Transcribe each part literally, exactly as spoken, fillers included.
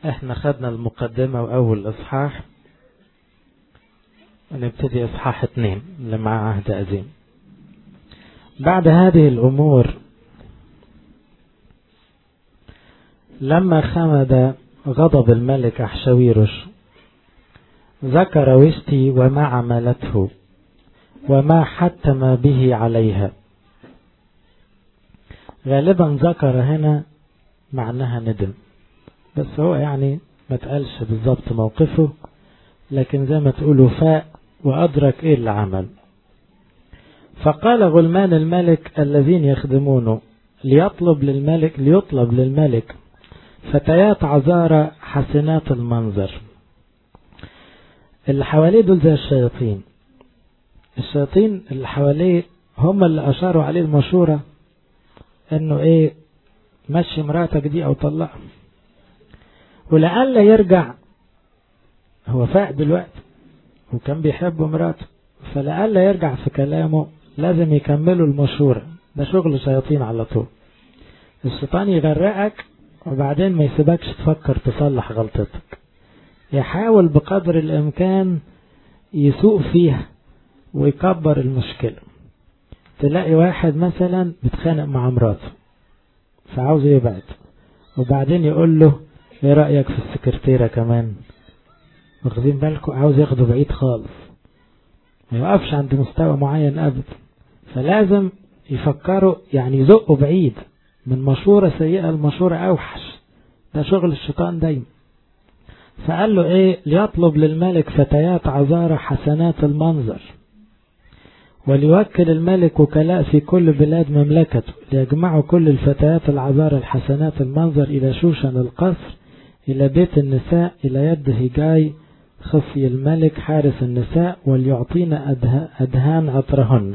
احنا خدنا المقدمة واول اصحاح، ونبتدي اصحاح اتنين اللي مع عهد قديم. بعد هذه الامور لما خمد غضب الملك أحشويرش ذكر وستي وما عملته وما حتم به عليها. غالبا ذكر هنا معناها ندم، بس هو يعني ما تقالش بالضبط موقفه، لكن زي ما تقولوا فاق وأدرك ايه اللي عمل. فقال غلمان الملك الذين يخدمونه ليطلب للملك ليطلب للملك فتيات عذارى حسنات المنظر. اللي حواليه دول زي الشياطين. الشياطين اللي حواليه هم اللي أشاروا عليه المشورة انه ايه، مشي مراتك دي او طلقها. ولعل يرجع، هو فاق دلوقتي وكان بيحب مراته، فلعل يرجع في كلامه. لازم يكملوا المشورة، ده شغل شياطين على طول. الشيطان يغرقك وبعدين ما يسيبكش تفكر تصلح غلطتك، يحاول بقدر الامكان يسوق فيها ويكبر المشكلة. تلاقي واحد مثلا بتخانق مع مراته فعاوز يبعد، وبعدين يقول له ايه رأيك في السكرتيرة كمان؟ واخدين بالكم؟ عاوز ياخده بعيد خالص، ما يوقفش عند مستوى معين ابدا. فلازم يفكروا يعني يزقوا بعيد من مشورة سيئة لمشورة اوحش. ده شغل الشيطان دايما. فقال له ايه؟ ليطلب للملك فتيات عذارى حسنات المنظر، وليوكل الملك وكلاء في كل بلاد مملكته ليجمعوا كل الفتيات العذارى الحسنات المنظر إلى شوشن القصر، إلى بيت النساء، إلى يد هجاي خفي الملك حارس النساء، وليعطينا أدهان عطرهن.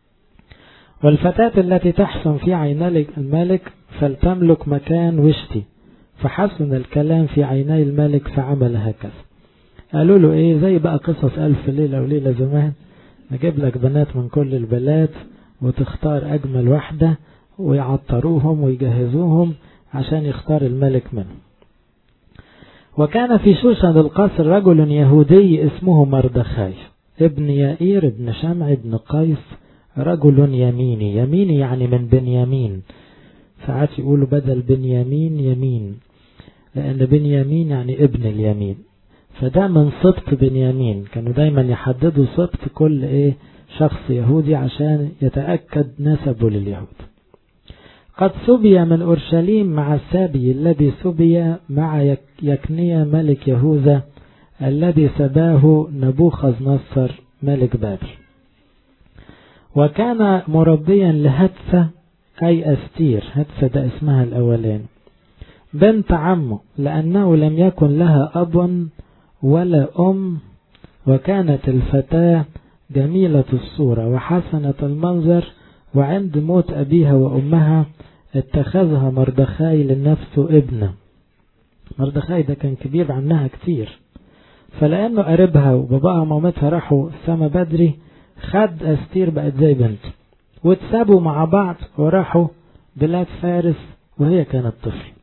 والفتاة التي تحسن في عيني الملك فلتملك مكان وشتي. فحسن الكلام في عيني الملك فعمل هكذا. قالوا له ايه؟ زي بقى قصص ألف ليلة وليلة زمان، نجيب لك بنات من كل البلاد وتختار أجمل واحدة ويعطروهم ويجهزوهم عشان يختار الملك منهم. وكان في شوشن القصر رجل يهودي اسمه مردخاي ابن يائير ابن شمع ابن قيس، رجل يميني. يميني يعني من بنيامين، ساعات يقولوا بدل بنيامين يمين، لأن بنيامين يعني ابن اليمين، فده من سبط بنيامين. كانوا دايما يحددوا سبط كل ايه شخص يهودي عشان يتأكد نسبه لليهود. قد سبي من أورشليم مع السابي الذي سبي مع يكنيا ملك يهوذا الذي سباه نبوخذ نصر ملك بابل. وكان مربيا لهتفة أي أستير، هتفة ده اسمها الأولين، بنت عمه، لأنه لم يكن لها أب ولا أم. وكانت الفتاة جميلة الصورة وحسنة المنظر، وعند موت أبيها وأمها اتخذها مردخاي لنفسه ابنه. مردخاي ده كان كبير عنها كتير، فلأنه قربها وباباها ومامتها راحوا السما بدري، خد أستير بقت زي بنت، واتسابوا مع بعض وراحوا بلاد فارس وهي كانت طفل.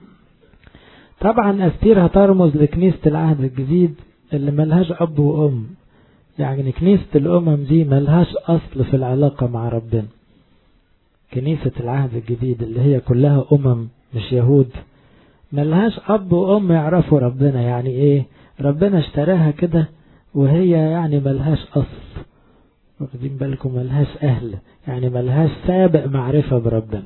طبعا أستير هترمز لكنيسة العهد الجديد اللي ملهاش أب وأم، يعني كنيسة الأمم دي ملهاش أصل في العلاقة مع ربنا. كنيسة العهد الجديد اللي هي كلها أمم مش يهود، ملهاش أب وأم يعرفوا ربنا. يعني إيه؟ ربنا اشتراها كده وهي يعني ملهاش أصل، واخدين بالكم؟ ملهاش أهل، يعني ملهاش سابق معرفة بربنا.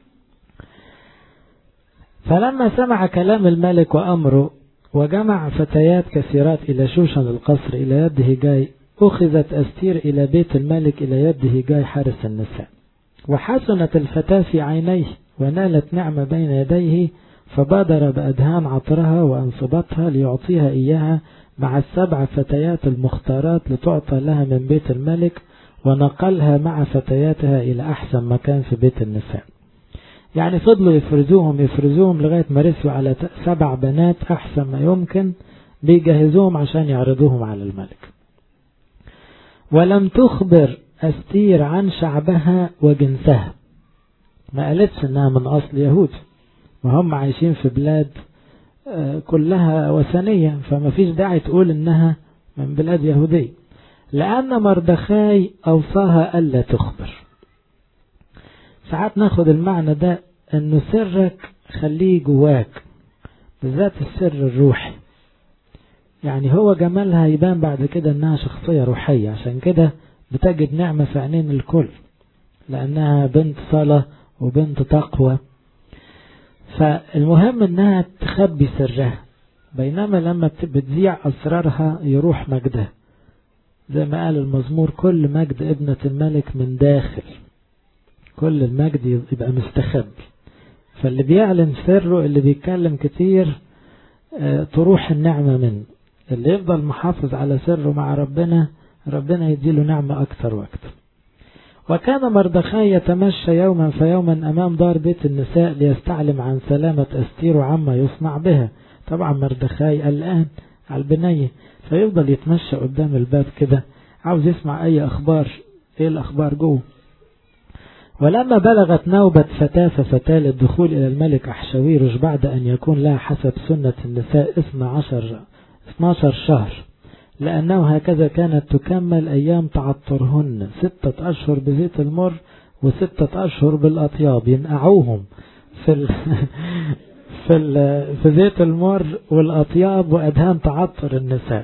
فلما سمع كلام الملك وأمره وجمع فتيات كثيرات إلى شوشن القصر إلى يد هجاي، أخذت أستير إلى بيت الملك إلى يد هجاي حارس النساء. وحسنت الفتاة في عينيه ونالت نعمة بين يديه، فبادر بأدهان عطرها وأنصبتها ليعطيها إياها مع السبع فتيات المختارات لتعطى لها من بيت الملك، ونقلها مع فتياتها إلى أحسن مكان في بيت النساء. يعني فضلوا يفرزوهم يفرزوهم لغاية ما رسوا على سبع بنات أحسن ما يمكن، بيجهزوهم عشان يعرضوهم على الملك. ولم تخبر أستير عن شعبها وجنسها، ما قالتش انها من أصل يهود، وهم عايشين في بلاد كلها وثنية، فما فيش داعي تقول إنها من بلاد يهودية، لأن مردخاي أوصاها ألا تخبر. ساعات ناخد المعنى ده إنه سرك خليه جواك، بالذات السر الروحي. يعني هو جمالها يبان بعد كده إنها شخصية روحية، عشان كده بتجد نعمة في عينين الكل، لأنها بنت صلاة وبنت تقوى. فالمهم إنها تخبي سرها، بينما لما بتذيع أسرارها يروح مجدها، زي ما قال المزمور: كل مجد ابنة الملك من داخل. كل المجد يبقى مستخبي، فاللي بيعلن سره اللي بيتكلم كتير تروح النعمة منه. اللي يفضل محافظ على سره مع ربنا، ربنا يديله نعمة أكثر وأكثر. وكان مردخاي يتمشى يوما فيوما أمام دار بيت النساء ليستعلم عن سلامة أستير وعما يصنع بها. طبعا مردخاي قلقان على البنية، فيفضل يتمشى قدام الباب كده عاوز يسمع أي أخبار، إيه الأخبار جوه. ولما بلغت نوبة فتاة ففتاة للدخول إلى الملك أحشويرش بعد أن يكون لها حسب سنة النساء اثنا عشر شهر، لأنه هكذا كانت تكمل أيام تعطرهن، ستة أشهر بزيت المر وستة أشهر بالأطياب، ينقعوهم في ال في ال في زيت المر والأطياب وأدهان تعطر النساء.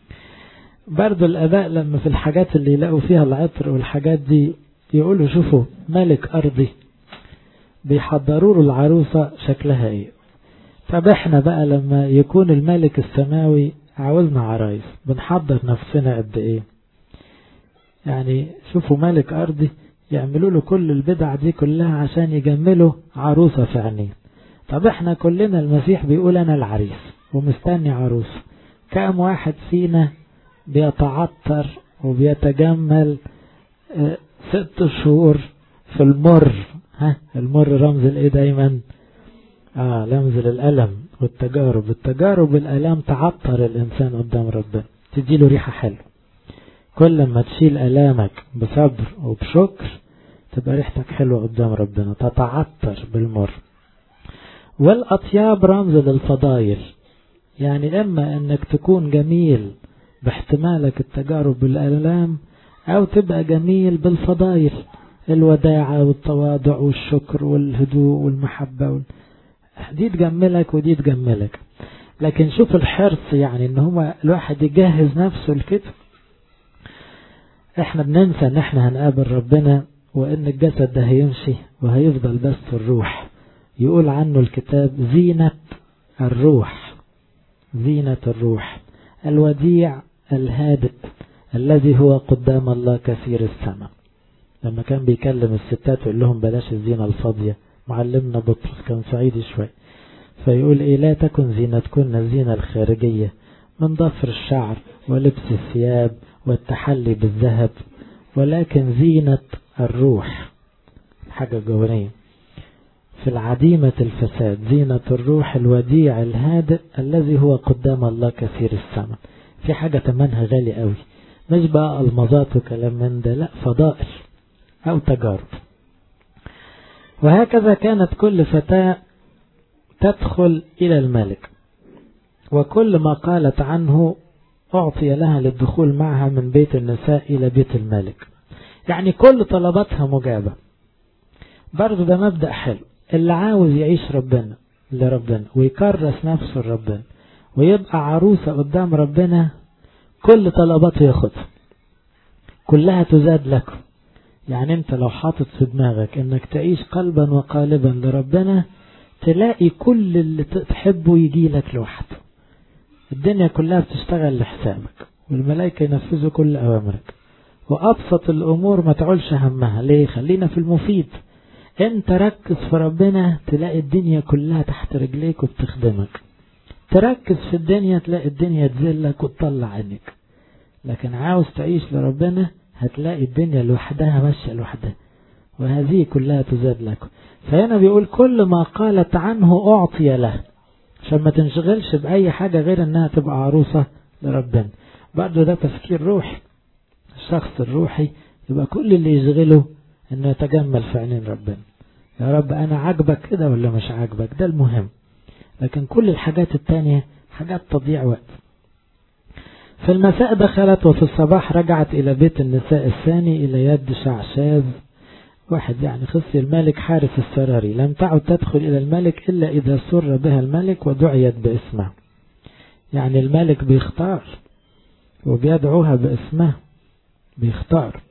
برضو الآباء لما في الحاجات اللي يلاقوا فيها العطر والحاجات دي يقولوا: شوفوا ملك أرضي بيحضروا له العروسة شكلها إيه. طب إحنا بقى لما يكون الملك السماوي عاوزنا عرايس بنحضر نفسنا قد إيه؟ يعني شوفوا ملك أرضي يعملوا له كل البدع دي كلها عشان يجملوا عروسة في عينيه. طب إحنا كلنا المسيح بيقول أنا العريس ومستني عروسة، كم واحد فينا بيتعطر وبيتجمل اه ست شهور في المر؟ ها المر رمز الايه دايما؟ اه رمز للألم والتجارب. التجارب والألم تعطر الإنسان قدام ربنا، تديله ريحة حلوة. كل ما تشيل ألامك بصبر وبشكر تبقى ريحتك حلوة قدام ربنا، تتعطر بالمر. والأطياب رمز للفضائل، يعني لما انك تكون جميل باحتمالك التجارب والألام، او تبقى جميل بالفضائل، الوداعة والتواضع والشكر والهدوء والمحبة وال... دي تجملك ودي تجملك. لكن شوف الحرص، يعني ان هو الواحد يجهز نفسه لكده. احنا بننسى ان احنا هنقابل ربنا، وان الجسد ده هيمشي وهيفضل بس الروح. يقول عنه الكتاب: زينة الروح، زينة الروح الوديع الهادئ الذي هو قدام الله كثير السماء. لما كان بيكلم الستات يقول لهم بلاش الزينة الفاضية، معلمنا بطرس كان صعيدي شوي، فيقول إيه: لا تكن زينتكن الزينة الخارجية من ضفر الشعر ولبس الثياب والتحلي بالذهب، ولكن زينة الروح، حاجة جوانية في العديمة الفساد، زينة الروح الوديع الهادئ الذي هو قدام الله كثير السماء. في حاجة تمنها غالي قوي، مش بقى المظات وكلام من ده، لا، فضائل أو تجارب. وهكذا كانت كل فتاة تدخل إلى الملك، وكل ما قالت عنه أعطي لها للدخول معها من بيت النساء إلى بيت الملك. يعني كل طلباتها مجابة. برضو ده مبدأ حلو، اللي عاوز يعيش ربنا لربنا ويكرس نفسه لربنا ويبقى عروسة قدام ربنا، كل طلباته ياخدها، كلها تزاد لكم. يعني انت لو حاطط في دماغك انك تعيش قلبا وقالبا لربنا، تلاقي كل اللي تحبه يجي لك لوحده. الدنيا كلها بتشتغل لحسابك، والملائكة ينفذوا كل أوامرك، وأبسط الأمور ما تعولش همها. ليه؟ خلينا في المفيد. انت ركز في ربنا تلاقي الدنيا كلها تحت رجليك وبتخدمك. تركز في الدنيا تلاقي الدنيا تذلك وتطلع عنك. لكن عاوز تعيش لربنا هتلاقي الدنيا لوحدها ماشية لوحدها، وهذه كلها تزاد لكم. فهنا بيقول كل ما قالت عنه أعطي له، عشان ما تنشغلش بأي حاجة غير انها تبقى عروسة لربنا. برضو ده تفكير روحي. الشخص الروحي يبقى كل اللي يشغله انه يتجمل في عينين ربنا. يا رب انا عاجبك كده ولا مش عاجبك؟ ده المهم. لكن كل الحاجات التانية حاجات تضيع وقت. في المساء دخلت وفي الصباح رجعت إلى بيت النساء الثاني إلى يد شعشاذ واحد يعني خصي الملك حارس السراري. لم تعد تدخل إلى الملك إلا إذا سر بها الملك ودعيت باسمه. يعني الملك بيختار وبيدعوها باسمه، بيختار.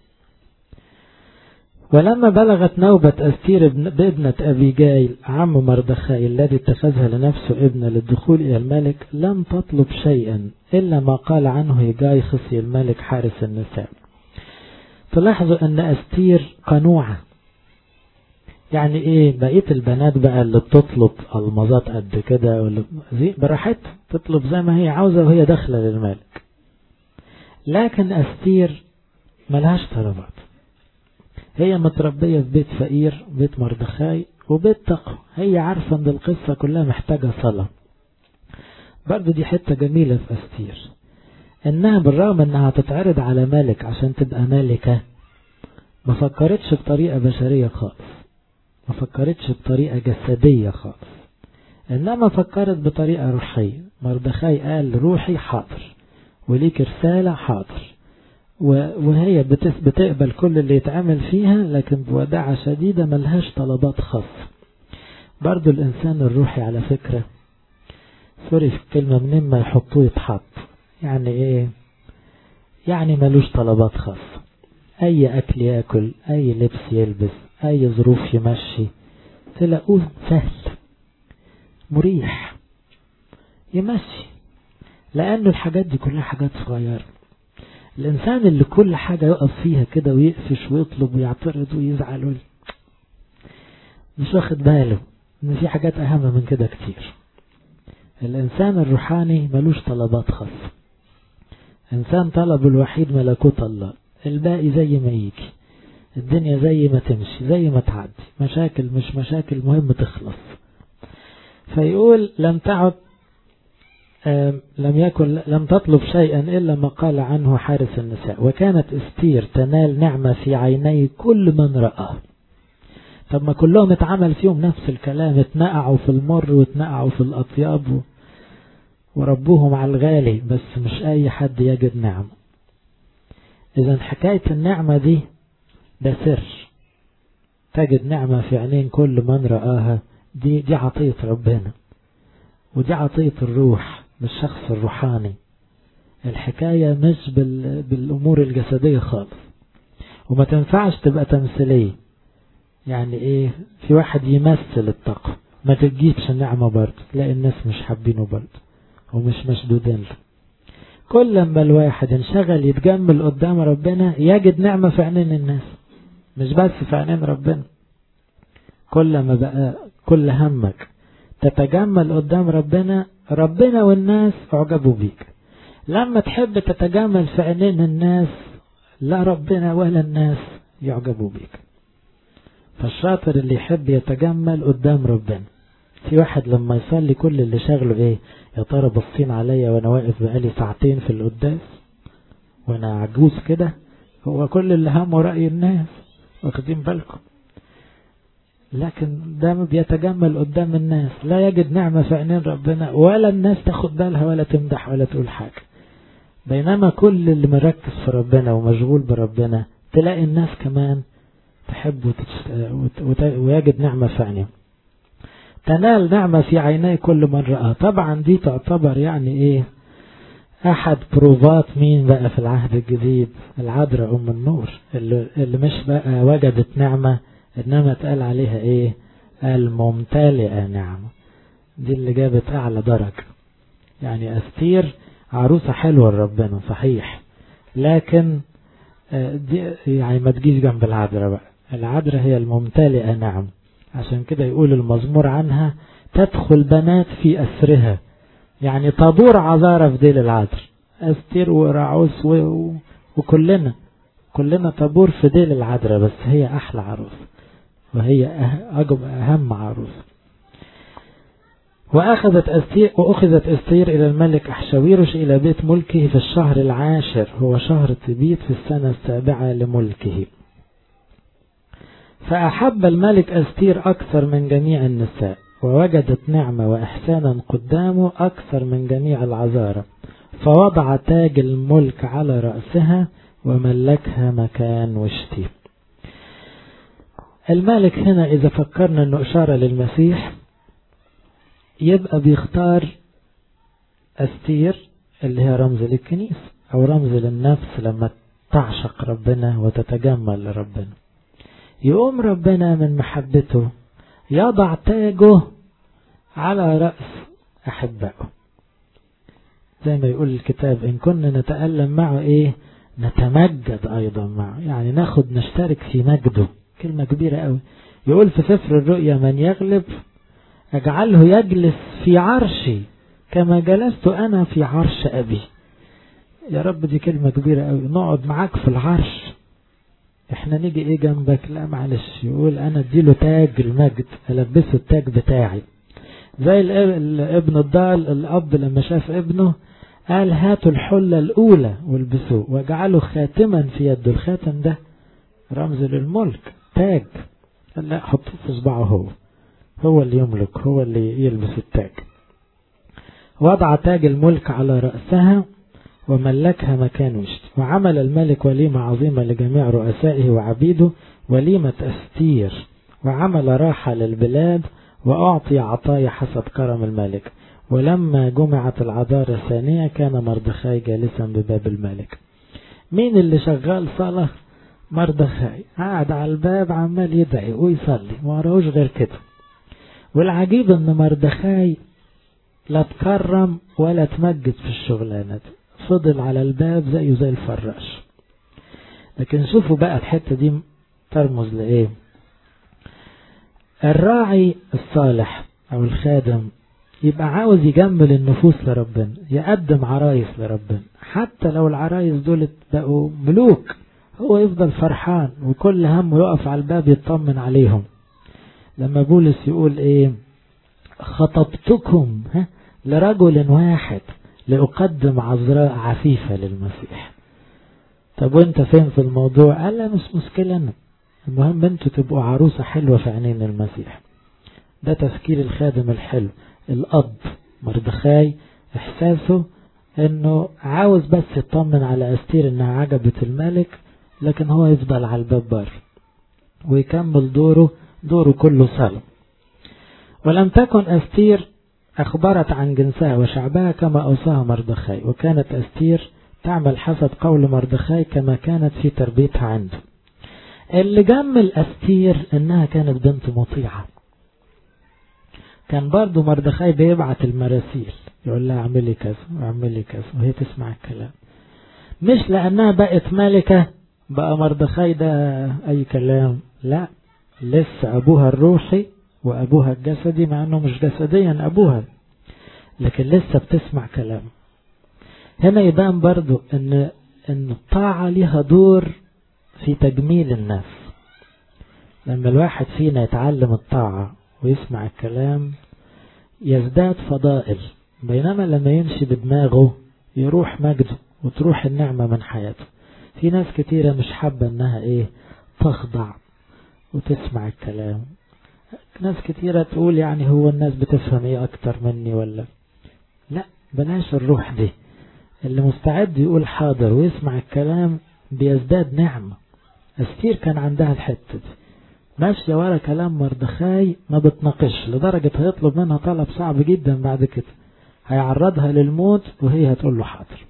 ولما بلغت نوبة أستير بابنة أبي جايل عم مردخاي الذي اتخذها لنفسه ابنة للدخول إلى الملك لم تطلب شيئا إلا ما قال عنه هيجاي خصي الملك حارس النساء. تلاحظوا أن أستير قنوعة. يعني إيه؟ بقية البنات بقى اللي بتطلب المظات قد كده براحتها تطلب زي ما هي عاوزة وهي داخلة للملك. لكن أستير ملهاش طلبات، هي متربية في بيت فقير، بيت مردخاي وبيت تقوى. هي عارفة ان القصة كلها محتاجة صلاة. برضو دي حتة جميلة في أستير، انها بالرغم انها تتعرض على ملك عشان تبقى ملكة، ما فكرتش بطريقة بشرية خالص، ما فكرتش بطريقة جسدية خالص، انما فكرت بطريقة روحية. مردخاي قال روحي حاضر وليك رسالة حاضر، وهي بتقبل كل اللي يتعمل فيها لكن بوداعة شديدة، ملهاش طلبات خاصة. برضو الإنسان الروحي على فكرة سوري في الكلمة منين ما يحطوه يتحط. يعني إيه؟ يعني ملوش طلبات خاصة، أي أكل يأكل، أي لبس يلبس، أي ظروف يمشي، تلاقوه سهل مريح يمشي، لأنه الحاجات دي كلها حاجات صغيرة. الإنسان اللي كل حاجة يقف فيها كده ويقفش ويطلب ويعترض ويزعل مش واخد باله إن في حاجات أهم من كده كتير. الإنسان الروحاني ملوش طلبات خاصة، إنسان طلب الوحيد ملكوت الله، الباقي زي ما يجي، الدنيا زي ما تمشي زي ما تعدي، مشاكل مش مشاكل مهم تخلص. فيقول لم تعد لم يكن لم تطلب شيئا إلا ما قال عنه حارس النساء. وكانت أستير تنال نعمة في عيني كل من رآه. طب ما كلهم اتعمل فيهم نفس الكلام، اتنقعوا في المر واتنقعوا في الأطياب وربوهم على الغالي، بس مش أي حد يجد نعمة. إذا حكاية النعمة دي ده سر، تجد نعمة في عينين كل من رآها، دي دي عطية ربنا، ودي عطية الروح بالشخص الروحاني. الحكاية مش بال... بالأمور الجسدية خالص، وما تنفعش تبقى تمثيلية. يعني ايه؟ في واحد يمثل التقوى ما تجيبش النعمة برضه، تلاقي الناس مش حابينه برضه ومش مشدودين له. كل لما الواحد انشغل يتجمل قدام ربنا يجد نعمة في عينين الناس، مش بس في عينين ربنا. كل لما بقى كل همك تتجمل قدام ربنا، ربنا والناس اعجبوا بيك. لما تحب تتجمل في عينين الناس، لا ربنا ولا الناس يعجبوا بيك. فالشاطر اللي يحب يتجمل قدام ربنا. في واحد لما يصلي كل اللي شغله ايه؟ يا ترى بصين عليا وانا واقف بقالي ساعتين في القداس وانا عجوز كده؟ هو كل اللي همه رأي الناس، واخدين بالكم؟ لكن ده بيتجمل قدام الناس، لا يجد نعمة في عينين ربنا، ولا الناس تاخد بالها ولا تمدح ولا تقول حاجة. بينما كل اللي مركز في ربنا ومشغول بربنا تلاقي الناس كمان تحب ويجد نعمة في عينيه. تنال نعمة في عيني كل من رأى. طبعا دي تعتبر يعني ايه؟ احد بروفات مين بقى في العهد الجديد؟ العذراء ام النور، اللي, اللي مش بقى وجدت نعمة انما اتقال عليها ايه؟ الممتلئة نعمة. دي اللي جابت اعلى درجة. يعني أستير عروسة حلوة لربنا صحيح، لكن دي يعني ما تجيش جنب العذراء بقى. العذراء هي الممتلئة نعم. عشان كده يقول المزمور عنها تدخل بنات في أسرها، يعني طابور عذارة في ديل العذراء. أستير ورعوس و... وكلنا كلنا طابور في ديل العذراء، بس هي أحلى عروس وهي أجب أهم عروس. وأخذت أستير وأخذت أستير إلى الملك أحشويرش إلى بيت ملكه في الشهر العاشر، هو شهر تبيت في السنة السابعة لملكه. فأحب الملك أستير أكثر من جميع النساء، ووجدت نعمة وإحسانا قدامه أكثر من جميع العذارى، فوضع تاج الملك على رأسها وملكها مكان وشتي. الملك هنا إذا فكرنا أنه إشارة للمسيح يبقى بيختار أستير اللي هي رمز للكنيسة أو رمز للنفس لما تعشق ربنا وتتجمل لربنا. يقوم ربنا من محبته يضع تاجه على رأس أحبائه، زي ما يقول الكتاب إن كنا نتألم معه إيه نتمجد أيضا معه، يعني ناخد نشترك في مجده. كلمة كبيرة قوي. يقول في سفر الرؤيا من يغلب أجعله يجلس في عرشي كما جلست أنا في عرش أبي. يا رب دي كلمة كبيرة قوي، نقعد معاك في العرش، احنا نيجي ايه جنبك؟ لا معلش. يقول انا اديله تاج المجد، البسه التاج بتاعي. زي الابن الضال، الاب لما شاف ابنه قال هاتوا الحلة الاولى والبسوه واجعله خاتما في يده. الخاتم ده رمز للملك، تاج. قال لا حطوه في صباعه، هو هو اللي يملك، هو اللي يلبس التاج. وضع تاج الملك على رأسها وملكها مكان وشتي. وعمل الملك وليمة عظيمة لجميع رؤسائه وعبيده، وليمة أستير، وعمل راحة للبلاد وأعطي عطايا حسب كرم الملك. ولما جمعت العذارى الثانية كان مردخاي جالسا بباب الملك. مين اللي شغال صلاة؟ مردخاي قاعد على الباب عمال يدعي ويصلي، ما وراهوش غير كده. والعجيب ان مردخاي لا تكرم ولا تمجد في الشغلانة، فضل على الباب زيه زي الفراش. لكن شوفوا بقى الحتة دي ترمز لإيه. الراعي الصالح أو الخادم يبقى عاوز يجمل النفوس لربنا، يقدم عرايس لربنا، حتى لو العرايس دول بقوا ملوك هو يفضل فرحان وكل همه يقف على الباب يطمن عليهم. لما بولس يقول ايه خطبتكم ها لرجل واحد لأقدم عذراء عفيفة للمسيح. طب وانت فين في الموضوع؟ قال لا مش مشكلة، المهم انتوا تبقوا عروسة حلوة في عينين المسيح. ده تفكير الخادم الحلو. الأب مردخاي احساسه انه عاوز بس يطمن على أستير انها عجبت الملك، لكن هو يفضل على الباب بار ويكمل دوره دوره كله صلاة. ولم تكن أستير أخبرت عن جنسها وشعبها كما أوصاها مردخاي، وكانت أستير تعمل حسب قول مردخاي كما كانت في تربيتها عنده. اللي جمل أستير إنها كانت بنت مطيعة. كان برضو مردخاي بيبعت المراسيل يقول لها اعملي كذا واعملي كذا وهي تسمع الكلام، مش لأنها بقت ملكة بقى مردخاي ده أي كلام، لا، لسه أبوها الروحي وأبوها الجسدي، مع أنه مش جسديا أبوها، لكن لسه بتسمع كلام. هنا يبان برضو أن, أن الطاعة لها دور في تجميل الناس. لما الواحد فينا يتعلم الطاعة ويسمع الكلام يزداد فضائل، بينما لما يمشي بدماغه يروح مجده وتروح النعمة من حياته. في ناس كتيرة مش حابة أنها إيه تخضع وتسمع الكلام. ناس كتيرة تقول يعني هو الناس بتفهم ايه اكتر مني ولا لا. بلاش الروح دي. اللي مستعد يقول حاضر ويسمع الكلام بيزداد نعمة. أستير كان عندها الحتة دي، ماشية ورا كلام مردخاي ما بتناقش، لدرجة هيطلب منها طلب صعب جدا بعد كده، هيعرضها للموت وهي هتقول له حاضر.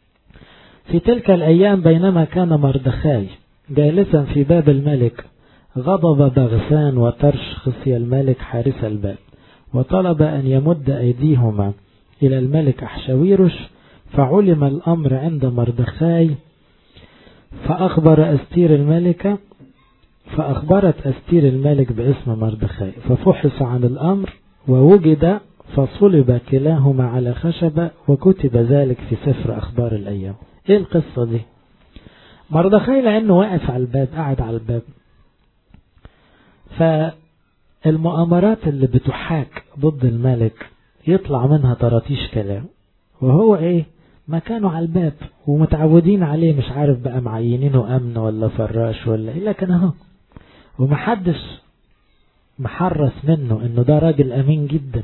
في تلك الأيام بينما كان مردخاي جالسا في باب الملك غضب بغثان وترش خصي الملك حارس الباب، وطلب أن يمد أيديهما إلى الملك أحشويرش، فعلم الأمر عند مردخاي فأخبر أستير الملكة فأخبرت أستير الملك باسم مردخاي، ففحص عن الأمر ووجد فصلب كلاهما على خشبة، وكتب ذلك في سفر أخبار الأيام. إيه القصة دي؟ مردخاي لأنه واقف على الباب، قاعد على الباب، فالمؤامرات اللي بتحاك ضد الملك يطلع منها طراطيش كلام، وهو ايه مكانه على الباب ومتعودين عليه، مش عارف بقى معينينه امن ولا فراش ولا ايه، لكن اهو ومحدش محرس منه انه ده راجل امين جدا.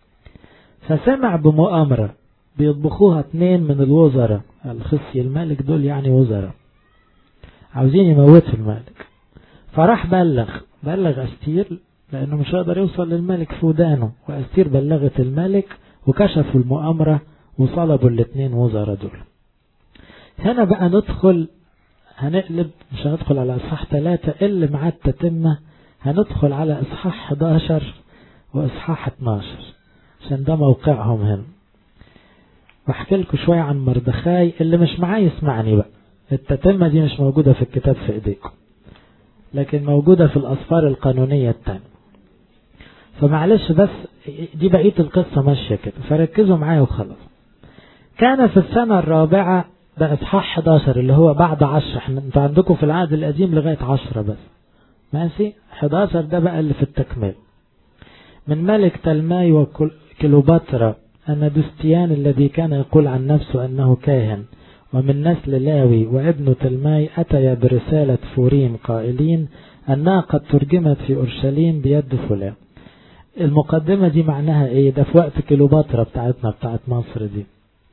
فسمع بمؤامرة بيطبخوها اتنين من الوزراء الخصي الملك دول، يعني وزراء عاوزين يموتوا الملك. فراح بلغ بلغ أستير لأنه مش هيقدر يوصل للملك في ودانه، وأستير بلغت الملك وكشفوا المؤامرة وصلبوا الاثنين وزراء دول. هنا بقى ندخل، هنقلب مش هندخل على إصحاح ثلاثة اللي مع التتمة، هندخل على إصحاح حداشر وإصحاح اتناشر عشان ده موقعهم هنا. واحكي لكم شوية عن مردخاي. اللي مش معاه يسمعني بقى، التتمة دي مش موجودة في الكتاب في ايديكم، لكن موجودة في الأسفار القانونية التانية، فمعلش بس دي بقية القصة ماشية كده، فركزوا معايا وخلاص. كان في السنة الرابعة، ده إصحاح حداشر اللي هو بعد عشر، انتوا عندكم في العهد القديم لغاية عشرة بس، ماشي. حداشر ده بقى اللي في التكمل. من ملك تلماي وكليوباترا أن دوستيان الذي كان يقول عن نفسه أنه كاهن ومن نسل لاوي وابن تلماي أتيا برسالة فوريم قائلين أنها قد ترجمت في أورشليم بيد فلان. المقدمة دي معناها ايه؟ ده في وقت كليوباترا بتاعتنا بتاعت مصر دي.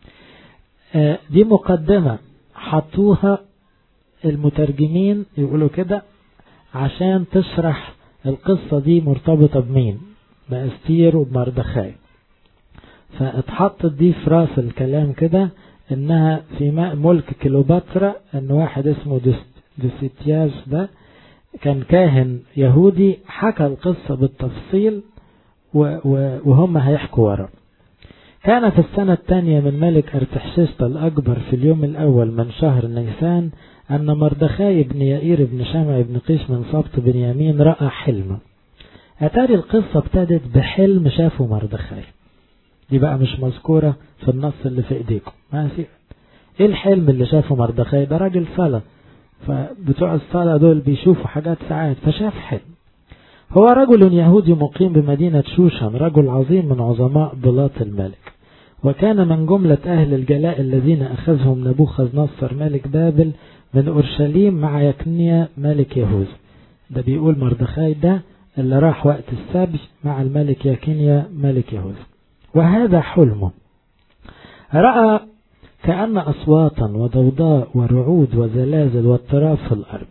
آه دي مقدمة حطوها المترجمين يقولوا كده عشان تشرح القصة دي مرتبطة بمين، بأستير وبمردخاي. فاتحطت دي في راس الكلام كده انها في ملك كليوباترا ان واحد اسمه دوسيتياس ده كان كاهن يهودي، حكى القصة بالتفصيل وهم هيحكوا ورا. كان في السنة الثانية من ملك أرتحشست الأكبر في اليوم الأول من شهر نيسان أن مردخاي بن يائير بن شمع بن قيش من سبط بنيامين رأى حلم. أتاري القصة ابتدت بحلم شافه مردخاي، دي بقى مش مذكورة في النص اللي في ايديكم. ماشي، ايه الحلم اللي شافه مردخاي؟ ده راجل صلاة، فبتوع الصلاة دول بيشوفوا حاجات ساعات. فشاف حلم. هو رجل يهودي مقيم بمدينة شوشن، رجل عظيم من عظماء بلاط الملك، وكان من جملة أهل الجلاء الذين أخذهم نبوخذ نصر ملك بابل من أورشليم مع يكنيا ملك يهوذا. ده بيقول مردخاي ده اللي راح وقت السبي مع الملك يكنيا ملك يهوذا. وهذا حلمه، رأى كأن أصواتا وضوضاء ورعود وزلازل واضطراب في الأرض،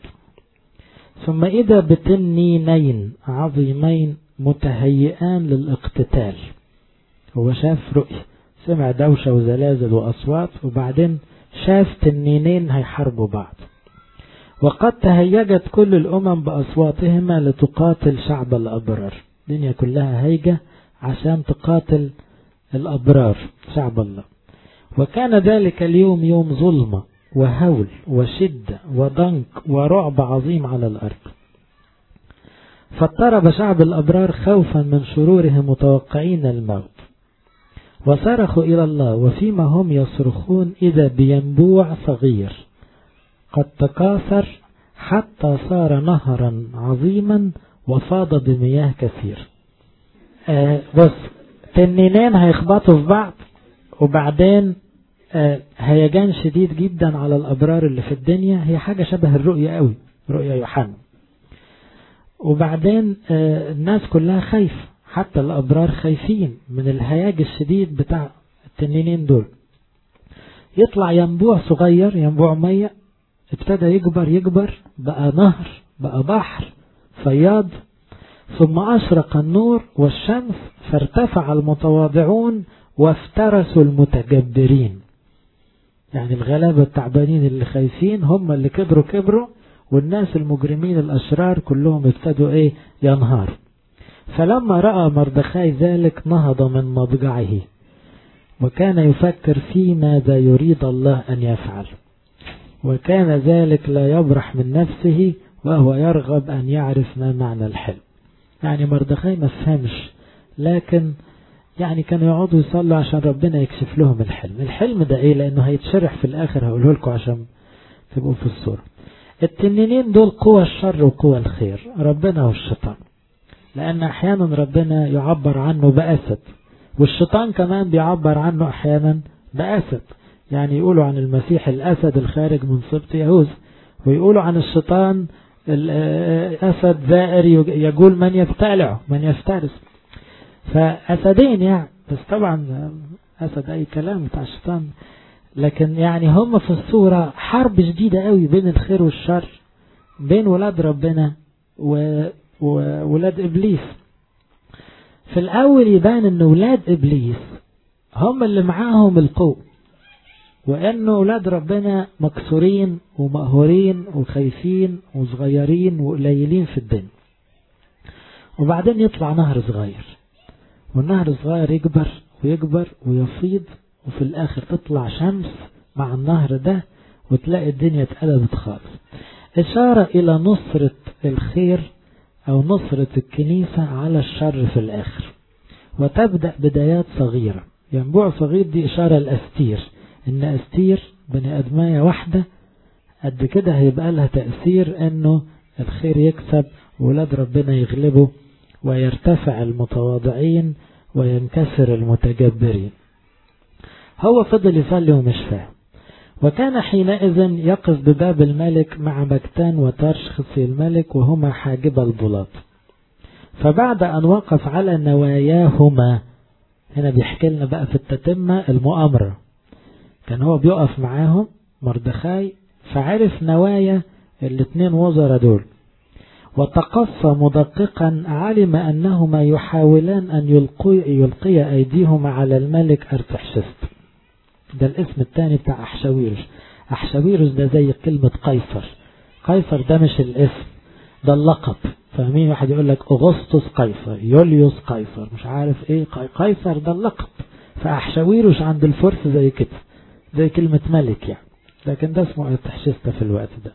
ثم إذا بتنينين عظيمين متهيئان للاقتتال. هو شاف رؤية، سمع دوشة وزلازل وأصوات، وبعدين شاف تنينين هيحاربوا بعض. وقد تهيجت كل الأمم بأصواتهما لتقاتل شعب الأبرار. الدنيا كلها هيجة عشان تقاتل الأبرار شعب الله. وكان ذلك اليوم يوم ظلمة وهول وشدة وضنك ورعب عظيم على الأرض. فاضطرب شعب الأبرار خوفا من شرورهم متوقعين الموت، وصرخوا إلى الله. وفيما هم يصرخون إذا بينبوع صغير قد تكاثر حتى صار نهرا عظيما وفاض بمياه كثير. آه بص، تنينين هيخبطوا في بعض، وبعدين آه هيجان شديد جدا على الأبرار اللي في الدنيا. هي حاجة شبه الرؤية قوي، رؤية يوحنا. وبعدين آه الناس كلها خايف، حتى الأبرار خايفين من الهياج الشديد بتاع التنينين دول. يطلع ينبوع صغير، ينبوع مية، ابتدى يكبر يكبر بقى نهر، بقى بحر فياض. ثم أشرق النور والشمس فارتفع المتواضعون وافترسوا المتجبرين. يعني الغلابة التعبانين اللي خايفين هم اللي كبروا كبروا، والناس المجرمين الأشرار كلهم ابتدوا ايه؟ ينهار. فلما رأى مردخاي ذلك نهض من مضجعه، وكان يفكر في ماذا يريد الله أن يفعل، وكان ذلك لا يبرح من نفسه، وهو يرغب أن يعرف ما معنى الحلم. يعني مردخاي ما فهمش، لكن يعني كانوا يقعدوا يصلوا عشان ربنا يكشف لهم الحلم. الحلم ده ايه؟ لانه هيتشرح في الاخر، هقوله لكم عشان تبقوا في الصورة. التنينين دول قوى الشر وقوى الخير، ربنا والشيطان. لان احيانا ربنا يعبر عنه بأسد، والشيطان كمان بيعبر عنه احيانا بأسد. يعني يقولوا عن المسيح الأسد الخارج من سبط يهوذا، ويقولوا عن الشيطان الأسد زائر يقول من يفتلع من يفترس، فأسدين يعني، بس طبعا أسد أي كلام بتاع الشيطان، لكن يعني هم في الصورة حرب شديدة قوي بين الخير والشر، بين ولاد ربنا وولاد إبليس. في الأول يبان أن ولاد إبليس هم اللي معاهم القوة، وأنه ولاد ربنا مكسورين ومقهورين وخايفين وصغيرين وقليلين في الدنيا. وبعدين يطلع نهر صغير، والنهر الصغير يكبر ويكبر ويفيض، وفي الآخر تطلع شمس مع النهر ده، وتلاقي الدنيا اتقلبت خالص. إشارة إلى نصرة الخير أو نصرة الكنيسة على الشر في الآخر، وتبدأ بدايات صغيرة. ينبوع صغير دي إشارة الأستير، إن أستير بني أدمية واحدة قد كده هيبقى لها تأثير إنه الخير يكسب وولاد ربنا يغلبوا، ويرتفع المتواضعين وينكسر المتجبرين. هو فضل يصلي ومش فاهم. وكان حينئذ يقف بباب الملك مع بكتان وترش خصي الملك وهما حاجب البلاط. فبعد أن وقف على نواياهما، هنا بيحكي لنا بقى في التتمة المؤامرة، كان هو بيقف معاهم مردخاي، فعرف نوايا الاثنين وزراء دول، وتقصى مدققا علم أنهما يحاولان أن يلقي, يلقي أيديهما على الملك أرتحشست. ده الاسم الثاني بتاع أحشاويرش. أحشاويرش ده زي كلمة قيصر. قيصر ده مش الاسم، ده اللقب. فاهمين؟ واحد يقول لك أغسطس قيصر، يوليوس قيصر، مش عارف ايه، قيصر ده اللقب. فأحشاويرش عند الفرس زي كده، زي كلمة ملك يعني، لكن ده اسمه أرتحشست في الوقت ده.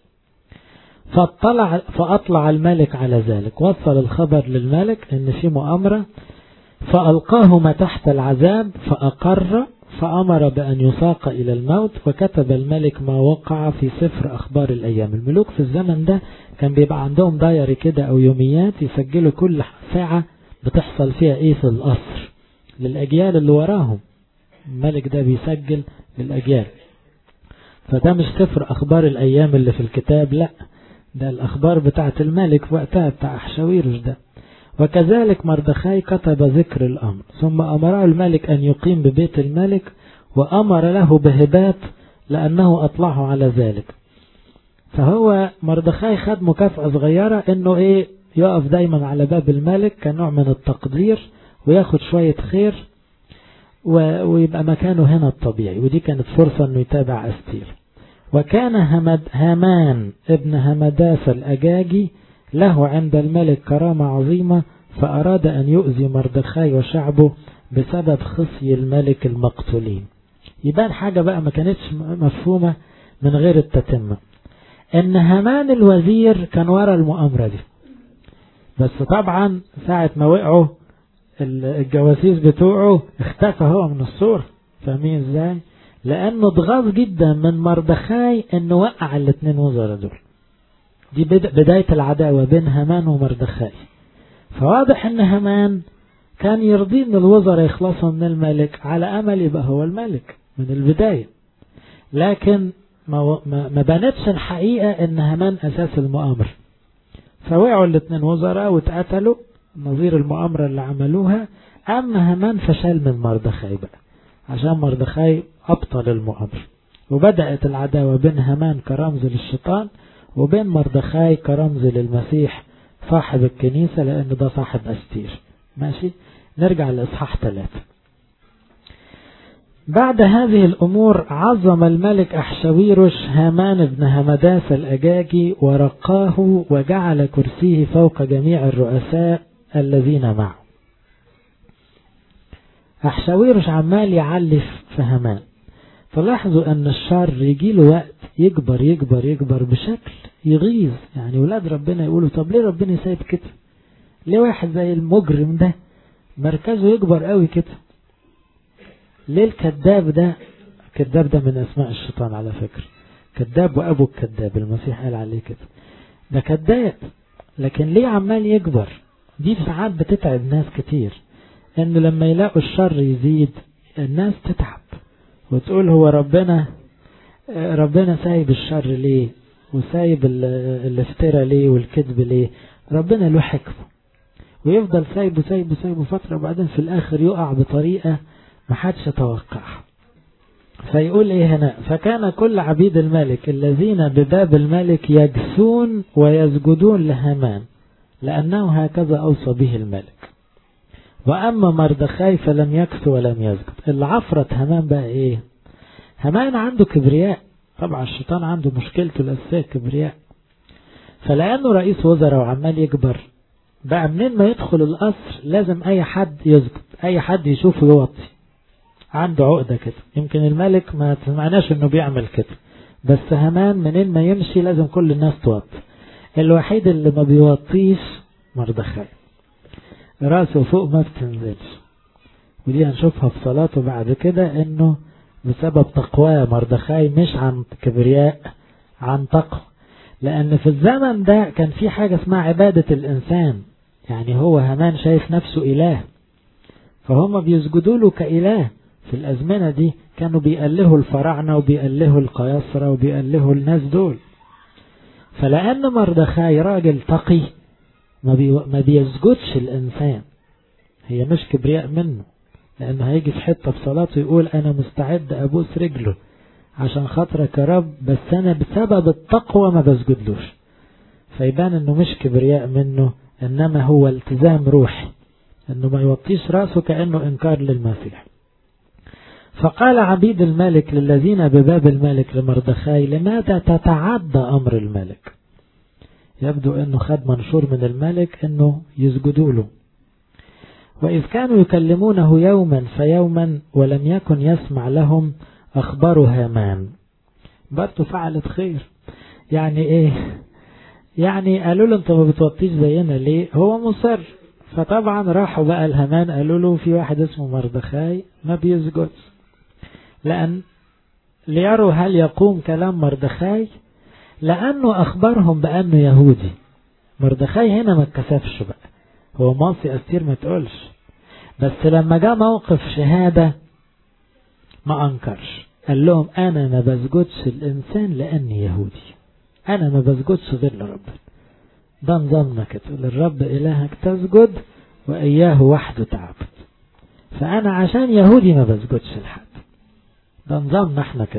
فاطلع فأطلع الملك على ذلك، وصل الخبر للملك ان في مؤامرة، فألقاهما تحت العذاب فأقر، فأمر بأن يساق إلى الموت. وكتب الملك ما وقع في سفر أخبار الأيام. الملوك في الزمن ده كان بيبقى عندهم دايري كده أو يوميات، يسجلوا كل ساعة بتحصل فيها إيه في القصر للأجيال اللي وراهم. الملك ده بيسجل للأجيال، فده مش سفر أخبار الأيام اللي في الكتاب، لا، ده الأخبار بتاعة الملك وقتها بتاع أحشاويرش ده. وكذلك مردخاي كتب ذكر الأمر، ثم أمره الملك أن يقيم ببيت الملك، وأمر له بهبات لأنه أطلعه على ذلك. فهو مردخاي خد مكافأة صغيرة إنه إيه، يقف دايما على باب الملك كنوع من التقدير، وياخد شوية خير ويبقى مكانه هنا الطبيعي. ودي كانت فرصة إنه يتابع أستير. وكان همد هامان ابن همداس الأجاجي له عند الملك كرامة عظيمة، فأراد أن يؤذي مردخاي وشعبه بسبب خصي الملك المقتولين. يبان حاجة بقى ما كانتش مفهومة من غير التتمة، ان هامان الوزير كان ورا المؤامرة دي، بس طبعا ساعة ما وقعوا الجواسيس بتوعه اختفى هو من الصورة. فاهمين ازاي؟ لانه اتغاظ جدا من مردخاي انه وقع الاثنين وزراء دول. دي بداية العداوة بين هامان ومردخاي. فواضح ان هامان كان يرضي ان الوزراء يخلصوا من الملك على امل يبقى هو الملك من البداية، لكن ما, ما بانتش الحقيقة ان هامان اساس المؤامرة. فوقعوا الاثنين وزراء واتقتلوا نظير المؤامرة اللي عملوها. اما هامان فشل من مردخاي بقى، عشان مردخاي ابطل المؤامرة. وبدأت العداوة بين هامان كرمز للشيطان وبين مردخاي كرمز للمسيح صاحب الكنيسة، لأن ده صاحب أستير. ماشي، نرجع لإصحاح ثلاثة. بعد هذه الأمور عظم الملك أحشاويرش هامان بن همداس الأجاجي ورقاه، وجعل كرسيه فوق جميع الرؤساء الذين معه. أحشاويرش عمال يعلف في هامان. فلاحظوا أن الشر يجي له وقت يكبر يكبر يكبر بشكل يغيظ. يعني ولاد ربنا يقولوا طب ليه ربنا سايب كده؟ ليه واحد زي المجرم ده مركزه يكبر قوي كده؟ ليه الكذاب ده؟ الكذاب ده من أسماء الشيطان على فكرة، كذاب وأبو الكذاب، المسيح قال عليه كده، ده كذاب. لكن ليه عمال يكبر؟ دي ساعات بتتعب ناس كتير، إنه لما يلاقوا الشر يزيد الناس تتعب وتقول هو ربنا ربنا سايب الشر ليه؟ وسايب الافتراء ليه والكذب ليه؟ ربنا له حكمة، ويفضل سايبه سايبه سايبه فترة، وبعدين في الآخر يقع بطريقة محدش يتوقعها. فيقول ايه هنا؟ فكان كل عبيد الملك الذين بباب الملك يجثون ويسجدون لهامان لأنه هكذا أوصى به الملك. وأما مردخاي فلم يكث ولم يسجد. العفرة هامان بقى ايه؟ هامان عنده كبرياء، طبعا الشيطان عنده مشكلته الأساسية كبرياء، فلأنه رئيس وزراء وعمال يكبر بقى منين ما يدخل القصر لازم أي حد يسجد، أي حد يشوفه يوطي، عنده عقدة كده. يمكن الملك ما تسمعناش انه بيعمل كده، بس هامان منين ما يمشي لازم كل الناس توطي. الوحيد اللي ما بيوطيش مردخاي، راسه فوق ما بتنزلش. ودي هنشوفها في صلاته بعد كده انه بسبب تقواه مردخاي، مش عن كبرياء، عن تقوى. لان في الزمن ده كان في حاجة اسمها عبادة الانسان، يعني هو هامان شايف نفسه اله، فهم بيسجدوا له كإله. في الأزمنة دي كانوا بيألهوا الفراعنة وبيألهوا القياصرة وبيألهوا الناس دول. فلأن مردخاي راجل تقي ما, بي ما بيسجدش الإنسان، هي مش كبرياء منه، لأنه هيجي في حتة في صلاته يقول أنا مستعد أبوس رجله عشان خاطرك يا رب، بس أنا بسبب التقوى ما بسجدلوش. فيبان أنه مش كبرياء منه، إنما هو التزام روحي، أنه ما يوطيش رأسه كأنه إنكار للمسيح. فقال عبيد الملك للذين بباب الملك لمردخاي لماذا تتعدى أمر الملك؟ يبدو أنه خد منشور من الملك أنه يسجدوا له. وإذ كانوا يكلمونه يوما فيوما ولم يكن يسمع لهم أخبروا هامان. برضو فعلت خير. يعني إيه؟ يعني قالوا له أنت ما بتوطيش زينا ليه؟ هو مصر. فطبعا راحوا بقى الهامان قالوا له في واحد اسمه مردخاي ما بيسجدش، لأن ليروا هل يقوم كلام مردخاي، لأنه أخبرهم بأنه يهودي. مردخاي هنا ما اتكسفش بقى، هو ماصي أستير ما تقولش، بس لما جاء موقف شهادة ما أنكرش، قال لهم أنا ما بسجدش الإنسان لأني يهودي، أنا ما بسجدش غير لرب. ده نظامنا كده، للرب إلهك تسجد وإياه وحده تعبد، فأنا عشان يهودي ما بسجدش لحد، ده نظامنا احنا كده.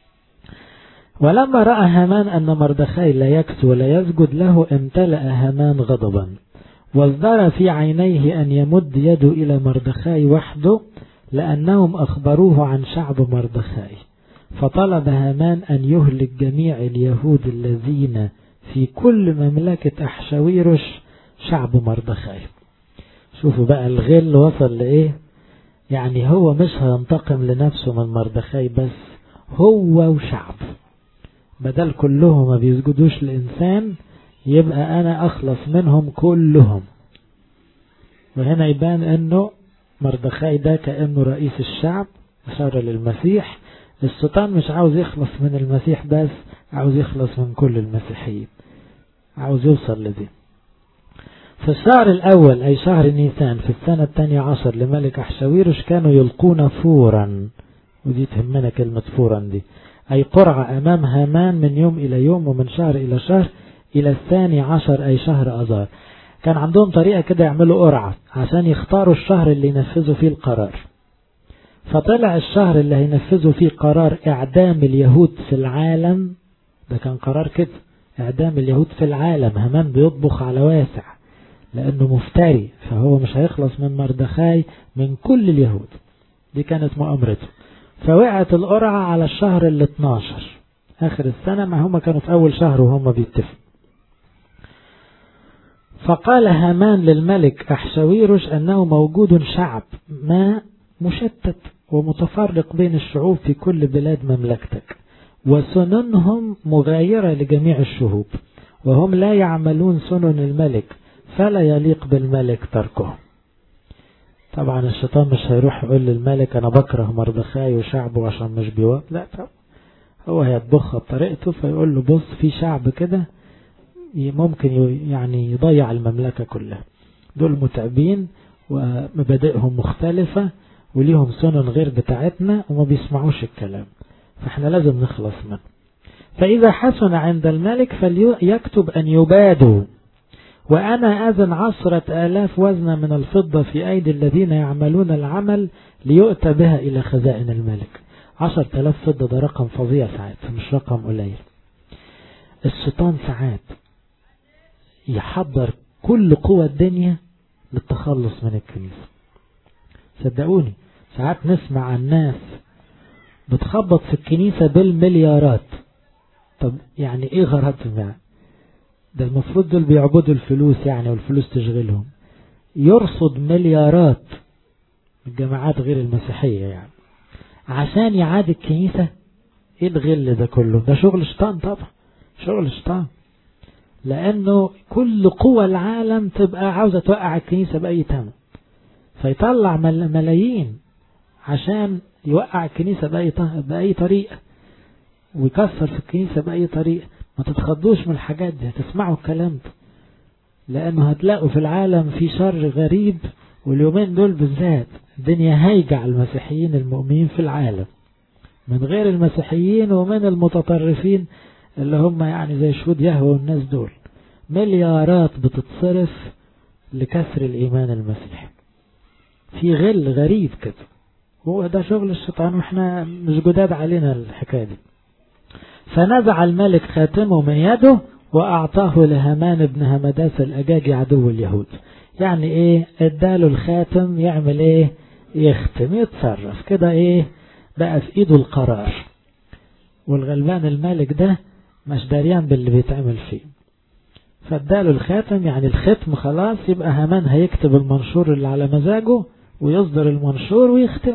ولما رأى هامان أن مردخاي لا يكسو ولا يسجد له امتلأ هامان غضبا، وازدرى في عينيه أن يمد يده إلى مردخاي وحده لأنهم أخبروه عن شعب مردخاي. فطلب هامان أن يهلك جميع اليهود الذين في كل مملكة أحشاويرش شعب مردخاي. شوفوا بقى الغل وصل لإيه، يعني هو مش هينتقم لنفسه من مردخاي بس، هو وشعب، بدل كلهم ما بيسجدوش لإنسان يبقى أنا أخلص منهم كلهم. وهنا يبان أنه مردخاي ده كأنه رئيس الشعب، إشارة للمسيح. الشيطان مش عاوز يخلص من المسيح بس، عاوز يخلص من كل المسيحيين، عاوز يوصل لدي. في الشهر الأول أي شهر نيسان في السنة الثانية عشر لملك أحشاويرش كانوا يلقون فورا، ودي تهمنا كلمة فورا دي، أي قرعة أمام هامان من يوم إلى يوم ومن شهر إلى شهر إلى الثاني عشر أي شهر أذار. كان عندهم طريقة كده يعملوا قرعة عشان يختاروا الشهر اللي ينفذوا فيه القرار. فطلع الشهر اللي هينفذوا فيه قرار إعدام اليهود في العالم، ده كان قرار كده، إعدام اليهود في العالم. هامان بيطبخ على واسع لأنه مفتري، فهو مش هيخلص من مردخاي من كل اليهود، دي كانت مؤامرته. فوقعت القرعة على الشهر ال اثناشر آخر السنة، ما هم كانوا في أول شهر وهم بيتفقوا. فقال هامان للملك أحشاويرش أنه موجود شعب ما مشتت ومتفرق بين الشعوب في كل بلاد مملكتك، وسننهم مغايرة لجميع الشعوب، وهم لا يعملون سنن الملك، فلا يليق بالملك تركه. طبعا الشيطان مش هيروح يقول للملك أنا بكره مردخاي وشعبه عشان مش بيوافق، لا طبعا هو هيطبخها بطريقته، فيقول له بص في شعب كده ممكن يعني يضيع المملكة كلها، دول متعبين ومبادئهم مختلفة وليهم سنن غير بتاعتنا وما بيسمعوش الكلام، فاحنا لازم نخلص منه. فإذا حسن عند الملك فليكتب أن يبادوا، وأنا أذن عشرة آلاف وزنة من الفضة في أيدي الذين يعملون العمل ليؤتى بها إلى خزائن الملك. عشرة آلاف فضة ده رقم فظيع ساعات، مش رقم قليل. الشيطان ساعات يحضر كل قوى الدنيا للتخلص من الكنيسة. صدقوني ساعات نسمع عن ناس بتخبط في الكنيسة بالمليارات. طب يعني ايه غرضهم يعني؟ ده المفروض دول بيعبدوا الفلوس يعني، والفلوس تشغلهم. يرصد مليارات الجماعات غير المسيحية يعني عشان يعاد الكنيسة. ايه الغل ده كله؟ ده شغل شيطان طبعا، شغل شيطان، لانه كل قوى العالم تبقى عاوزة توقع الكنيسة بأي ثمن، فيطلع ملايين عشان يوقع الكنيسة بأي بأي طريقة، ويكسر في الكنيسة بأي طريقة. ما تتخضوش من الحاجات دي، هتسمعوا الكلام ده، لأنه هتلاقوا في العالم في شر غريب. واليومين دول بالذات الدنيا هايجة على المسيحيين المؤمنين في العالم، من غير المسيحيين ومن المتطرفين اللي هم يعني زي شهود يهوه والناس دول. مليارات بتتصرف لكسر الإيمان المسيحي، في غل غريب كده. هو ده شغل الشيطان، واحنا مش جداد علينا الحكاية دي. فنزع الملك خاتمه من يده وأعطاه لهامان بن همداس الأجاجي عدو اليهود. يعني ايه؟ اداله الخاتم يعمل ايه؟ يختم، يتصرف كده، ايه بقى في ايده القرار. والغلبان الملك ده مش داريان باللي بيتعمل فيه، فاداله الخاتم. يعني الختم خلاص، يبقى هامان هيكتب المنشور اللي على مزاجه ويصدر المنشور ويختم.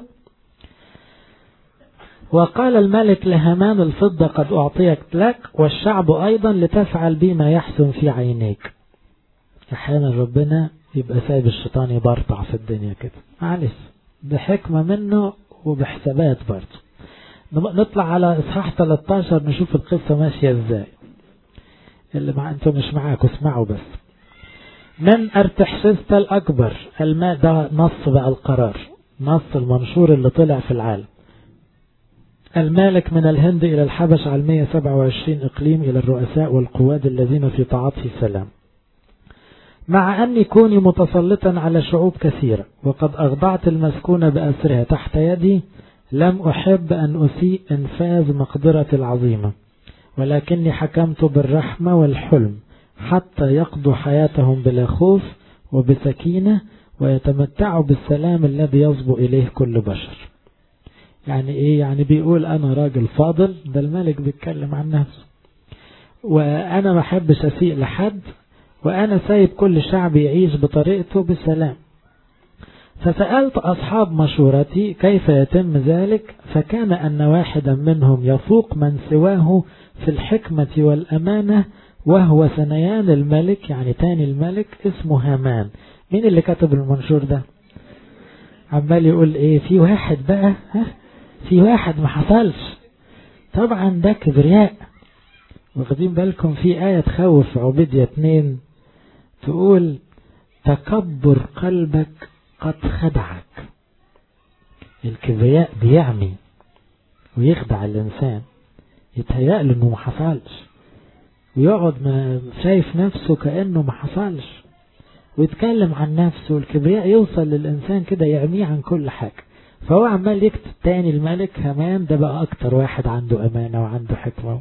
وقال الملك لهامان الفضة قد أعطيت لك والشعب أيضا لتفعل بما يحسن في عينيك. أحيانا ربنا يبقى سايب الشيطان يبرطع في الدنيا كده، معلش بحكمة منه وبحسابات برضه. نطلع على إصحاح ثلاثة عشر نشوف القصة ماشية ازاي. اللي مع انتم مش معاكم اسمعوا بس. من أرتحشست الأكبر، الماء ده نص بقى القرار، نص المنشور اللي طلع في العالم. المالك من الهند إلى الحبش على مئة وسبعة وعشرين إقليم، إلى الرؤساء والقواد الذين في طاعته السلام. مع أني كوني متسلطا على شعوب كثيرة وقد أخضعت المسكونة بأسرها تحت يدي، لم أحب أن أسيء إنفاذ مقدرتي العظيمة، ولكني حكمت بالرحمة والحلم حتى يقضوا حياتهم بلا خوف وبسكينة ويتمتعوا بالسلام الذي يصبو إليه كل بشر. يعني إيه؟ يعني بيقول أنا راجل فاضل، ده الملك بيتكلم عن نفسه، وأنا ما أحبش أسيء لحد، وأنا سايب كل شعب يعيش بطريقته بسلام. فسألت أصحاب مشورتي كيف يتم ذلك، فكان أن واحدا منهم يفوق من سواه في الحكمة والأمانة، وهو ثنيان الملك، يعني تاني الملك، اسمه هامان. مين اللي كتب المنشور ده؟ عمال يقول ايه؟ في واحد بقى، ها في واحد ما حصلش. طبعا ده كبرياء. واخدين بالكم في آية تخوف عبيدية اتنين تقول تكبر قلبك قد خدعك. الكبرياء بيعمي ويخدع الإنسان، يتهيأ له انه ما حصلش، ويقعد ما شايف نفسه كأنه ما حصلش، ويتكلم عن نفسه. والكبرياء يوصل للإنسان كده يعميه عن كل حاجة. فهو عمال يكتب تاني الملك هامان ده بقى أكتر واحد عنده أمانة وعنده حكمة.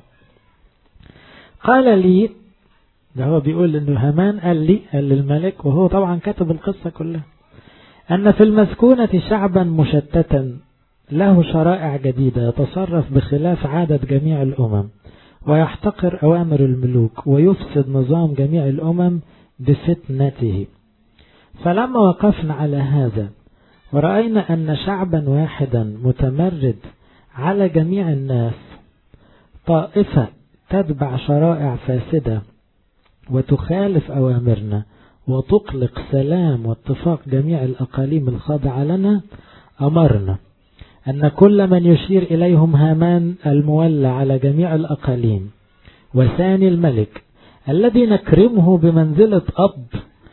قال لي، ده هو بيقول انه هامان قال لي، قال للملك، وهو طبعا كتب القصة كلها، أن في المسكونة شعبا مشتتا له شرائع جديدة يتصرف بخلاف عادة جميع الأمم، ويحتقر أوامر الملوك، ويفسد نظام جميع الأمم بفتنته. فلما وقفنا على هذا ورأينا أن شعبا واحدا متمرد على جميع الناس، طائفة تتبع شرائع فاسدة وتخالف أوامرنا وتقلق سلام واتفاق جميع الأقاليم الخاضعة لنا، أمرنا أن كل من يشير إليهم هامان المولى على جميع الأقاليم وثاني الملك الذي نكرمه بمنزلة أب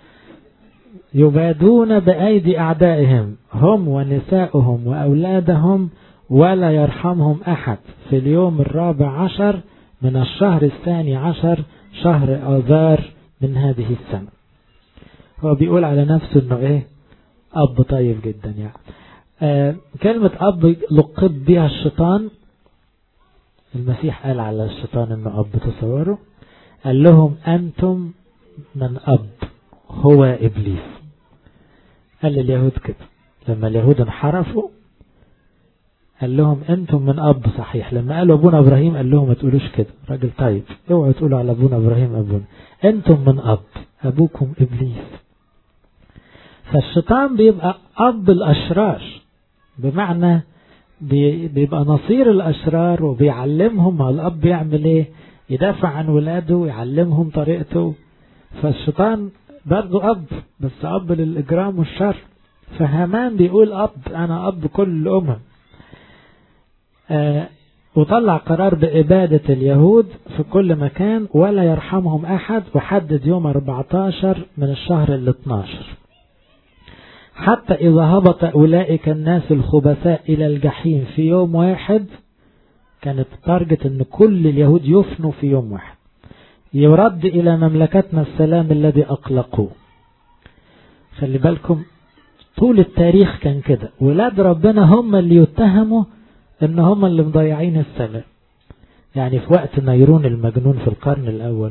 يبادون بأيدي أعدائهم هم ونساؤهم وأولادهم، ولا يرحمهم أحد في اليوم الرابع عشر من الشهر الثاني عشر شهر آذار من هذه السنة. هو بيقول على نفسه انه ايه اب طيب جدا يعني. آه كلمة اب لقب بها الشيطان. المسيح قال على الشيطان انه اب، تصوروا، قال لهم انتم من اب هو ابليس. قال لليهود كده لما اليهود انحرفوا قال لهم انتم من اب صحيح. لما قالوا ابونا ابراهيم قال لهم ما تقولوش كده، راجل طيب، اوعوا تقولوا على ابونا ابراهيم ابونا، انتم من اب، ابوكم ابليس. فالشيطان بيبقى اب الاشرار، بمعنى بيبقى نصير الاشرار وبيعلمهم الاب يعمل ايه، يدافع عن ولاده ويعلمهم طريقته. فالشيطان برضو اب، بس اب للاجرام والشر. فهامان بيقول اب، انا اب كل الامم. آه وطلع قرار بإبادة اليهود في كل مكان ولا يرحمهم أحد، وحدد يوم أربعة عشر من الشهر ال اثناشر. حتى إذا هبط أولئك الناس الخبثاء إلى الجحيم في يوم واحد، كانت تارجت أن كل اليهود يفنوا في يوم واحد، يرد إلى مملكتنا السلام الذي أقلقوه. خلي بالكم طول التاريخ كان كده، ولاد ربنا هم اللي يتهموا ان هم اللي مضيعين السلام. يعني في وقت نيرون المجنون في القرن الاول،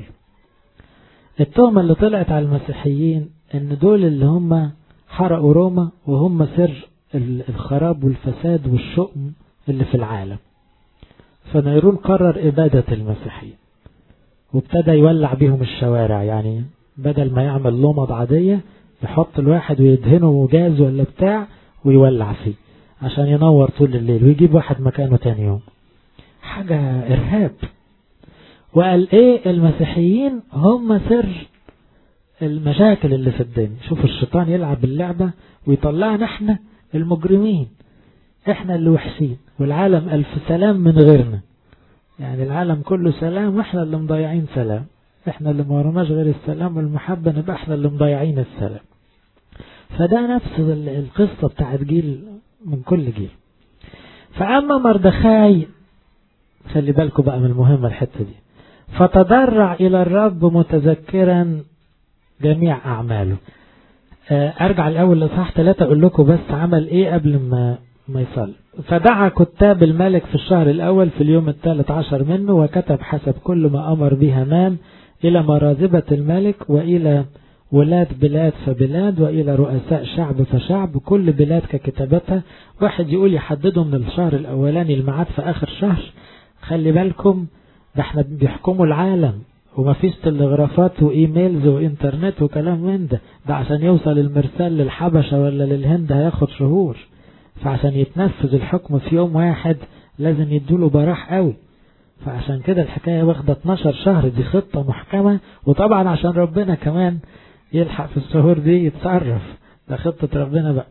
التهمة اللي طلعت على المسيحيين ان دول اللي هم حرقوا روما وهم سر الخراب والفساد والشؤم اللي في العالم. فنيرون قرر ابادة المسيحيين وابتدى يولع بيهم الشوارع، يعني بدل ما يعمل لمض عادية يحط الواحد ويدهنه جاز ولا بتاع ويولع فيه عشان ينور طول الليل، ويجيب واحد مكانه تاني يوم. حاجة إرهاب. وقال إيه، المسيحيين هم سر المشاكل اللي في الدنيا. شوفوا الشيطان يلعب اللعبة ويطلعنا احنا المجرمين، احنا اللي وحشين، والعالم ألف سلام من غيرنا. يعني العالم كله سلام واحنا اللي مضيعين سلام، احنا اللي ما ورناش غير السلام والمحبة، نبقى احنا اللي مضيعين السلام. فده نفس القصة بتاعت جيل من كل جيل. فأما مردخاي، خلي بالكم بقى من المهمة الحتة دي، فتضرع إلى الرب متذكرا جميع أعماله. أرجع الأول لصح ثلاثة أقول لكم بس عمل إيه قبل ما ما يصل. فدعا كتاب الملك في الشهر الأول في اليوم الثالث عشر منه، وكتب حسب كل ما أمر به هامان إلى مراذبة الملك وإلى ولاد بلاد فبلاد وإلى رؤساء شعب فشعب، كل بلاد ككتابتها. واحد يقول يحددوا من الشهر الأولاني الميعاد في آخر شهر. خلي بالكم ده احنا بيحكموا العالم وما فيش تلغرافات وإيميلز وإنترنت وكلام من ده. ده عشان يوصل المرسال للحبشة ولا للهند هياخد شهور. فعشان يتنفذ الحكم في يوم واحد لازم يدوله براح قوي. فعشان كده الحكاية واخدة اتناشر شهر، دي خطة محكمة. وطبعا عشان ربنا كمان يلحق في الشهور دي يتصرف، ده خطة ربنا بقى.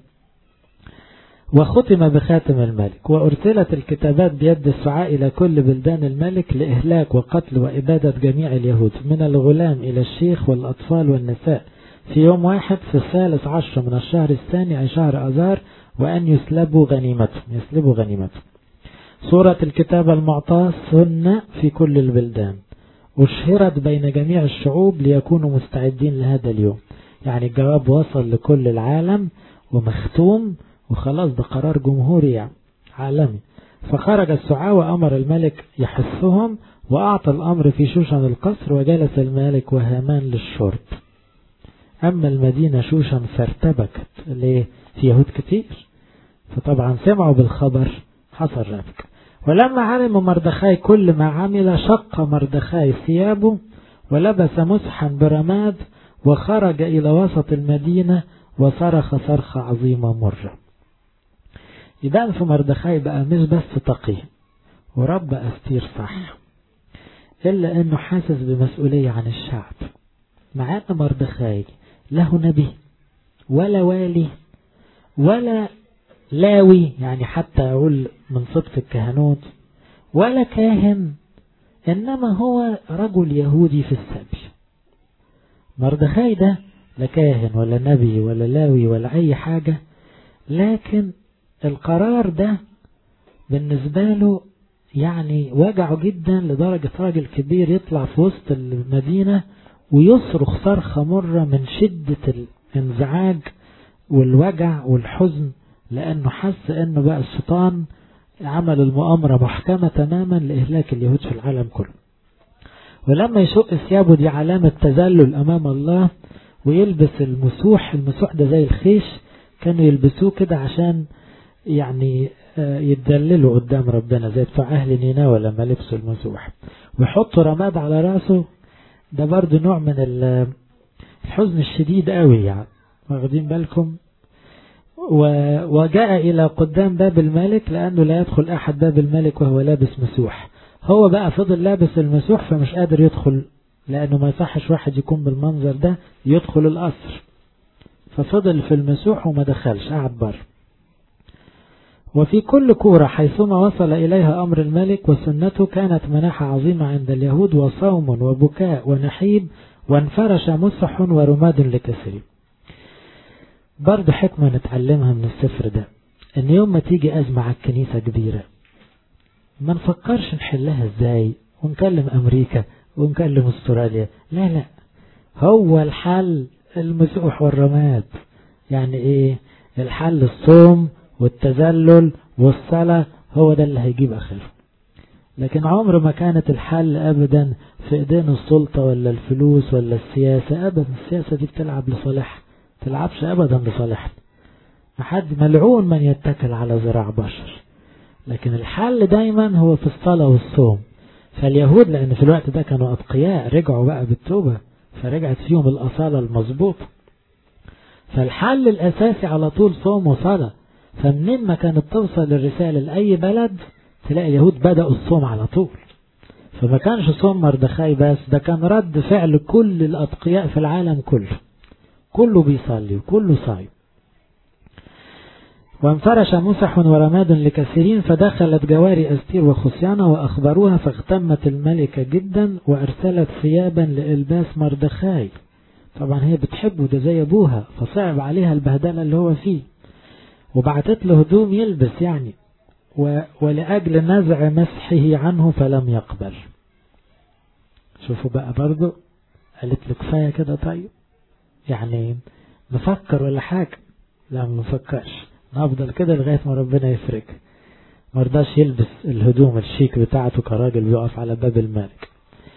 وختم بخاتم الملك، وأرسلت الكتابات بيد السعاء إلى كل بلدان الملك لإهلاك وقتل وإبادة جميع اليهود من الغلام إلى الشيخ والأطفال والنساء في يوم واحد في الثالث عشر من الشهر الثاني أي شهر أذار، وأن يسلبوا غنيمتهم يسلبوا غنيمتهم. صورة الكتاب المعطاة سنة في كل البلدان، أشهرت بين جميع الشعوب ليكونوا مستعدين لهذا اليوم. يعني الجواب وصل لكل العالم ومختوم وخلاص، ده قرار جمهوري يعني عالمي. فخرج السعاة وأمر الملك يحثهم، وأعطى الأمر في شوشن القصر، وجلس الملك وهامان للشرب. أما المدينة شوشن فارتبكت، ليه؟ في يهود كتير، فطبعا سمعوا بالخبر حصل ربك. ولما علم مردخاي كل ما عمل، شق مردخاي ثيابه ولبس مسحا برماد، وخرج إلى وسط المدينة وصرخ صرخة عظيمة مرة. يبان في مردخاي بقى مش بس تقي ورب أستير صح، إلا أنه حاسس بمسؤولية عن الشعب. مع أن مردخاي له نبي ولا والي ولا لاوي، يعني حتى أقول من صفة الكهنوت، ولا كاهن، إنما هو رجل يهودي في السبي. مردخاي ده لا كاهن ولا نبي ولا لاوي ولا أي حاجة، لكن القرار ده بالنسبة له يعني وجعه جدا لدرجة راجل كبير يطلع في وسط المدينة ويصرخ صرخة مرة من شدة الانزعاج والوجع والحزن، لأنه حس أنه بقى الشيطان عمل المؤامرة محكمة تماما لإهلاك اليهود في العالم كله. ولما يشق ثيابه دي علامة تذلل أمام الله، ويلبس المسوح. المسوح ده زي الخيش، كانوا يلبسوه كده عشان يعني يتدللوا قدام ربنا زي بتوع أهل نينوى لما لبسوا المسوح، ويحطوا رماد على راسه. ده برضو نوع من الحزن الشديد قوي يعني، واخدين بالكم. وجاء إلى قدام باب الملك لأنه لا يدخل أحد باب الملك وهو لابس مسوح. هو بقى فضل لابس المسوح فمش قادر يدخل، لأنه ما يصحش واحد يكون بالمنظر ده يدخل القصر، ففضل في المسوح وما دخلش، قعد بره. وفي كل كورة حيثما وصل إليها أمر الملك وسنته كانت مناحة عظيمة عند اليهود، وصوم وبكاء ونحيب، وانفرش مسح ورماد لكثير. برضه حكمة نتعلمها من السفر ده، ان يوم ما تيجي أزمة على الكنيسة كبيرة ما نفكرش نحلها ازاي ونكلم أمريكا ونكلم استراليا، لا لا، هو الحل المسوح والرماد. يعني ايه الحل؟ الصوم والتذلل والصلاة، هو ده اللي هيجيب آخره. لكن عمر ما كانت الحل أبدا في إيدين السلطة ولا الفلوس ولا السياسة، أبدا. السياسة دي بتلعب لصالح، تلعبش أبدا لصالح. محد ملعون من يتكل على ذراع بشر. لكن الحل دايما هو في الصلاة والصوم. فاليهود لأن في الوقت ده كانوا أتقياء، رجعوا بقى بالتوبة، فرجعت فيهم الأصالة المظبوطة. فالحل الأساسي على طول صوم وصلاة. فمنين ما كانت توصل الرسالة لأي بلد تلاقي اليهود بدأوا الصوم على طول. فما كانش صوم مردخاي بس، ده كان رد فعل كل الأتقياء في العالم كله، كله بيصلي وكله صايم. وانفرش مسح ورماد لكثيرين، فدخلت جواري أستير وخصيانة وأخبروها، فاغتمت الملكة جدا وأرسلت ثيابا لإلباس مردخاي. طبعا هي بتحبه، ده زي أبوها، فصعب عليها البهدلة اللي هو فيه، وبعتت له هدوم يلبس يعني، ولأجل نزع مسحه عنه فلم يقبل. شوفوا بقى برضو، قالت له كفاية كده طيب، يعني نفكر ولا حاجة؟ لا ما نفكرش، نفضل كده لغاية ما ربنا يفرج. مرضاش يلبس الهدوم الشيك بتاعته كراجل بيقف على باب الملك.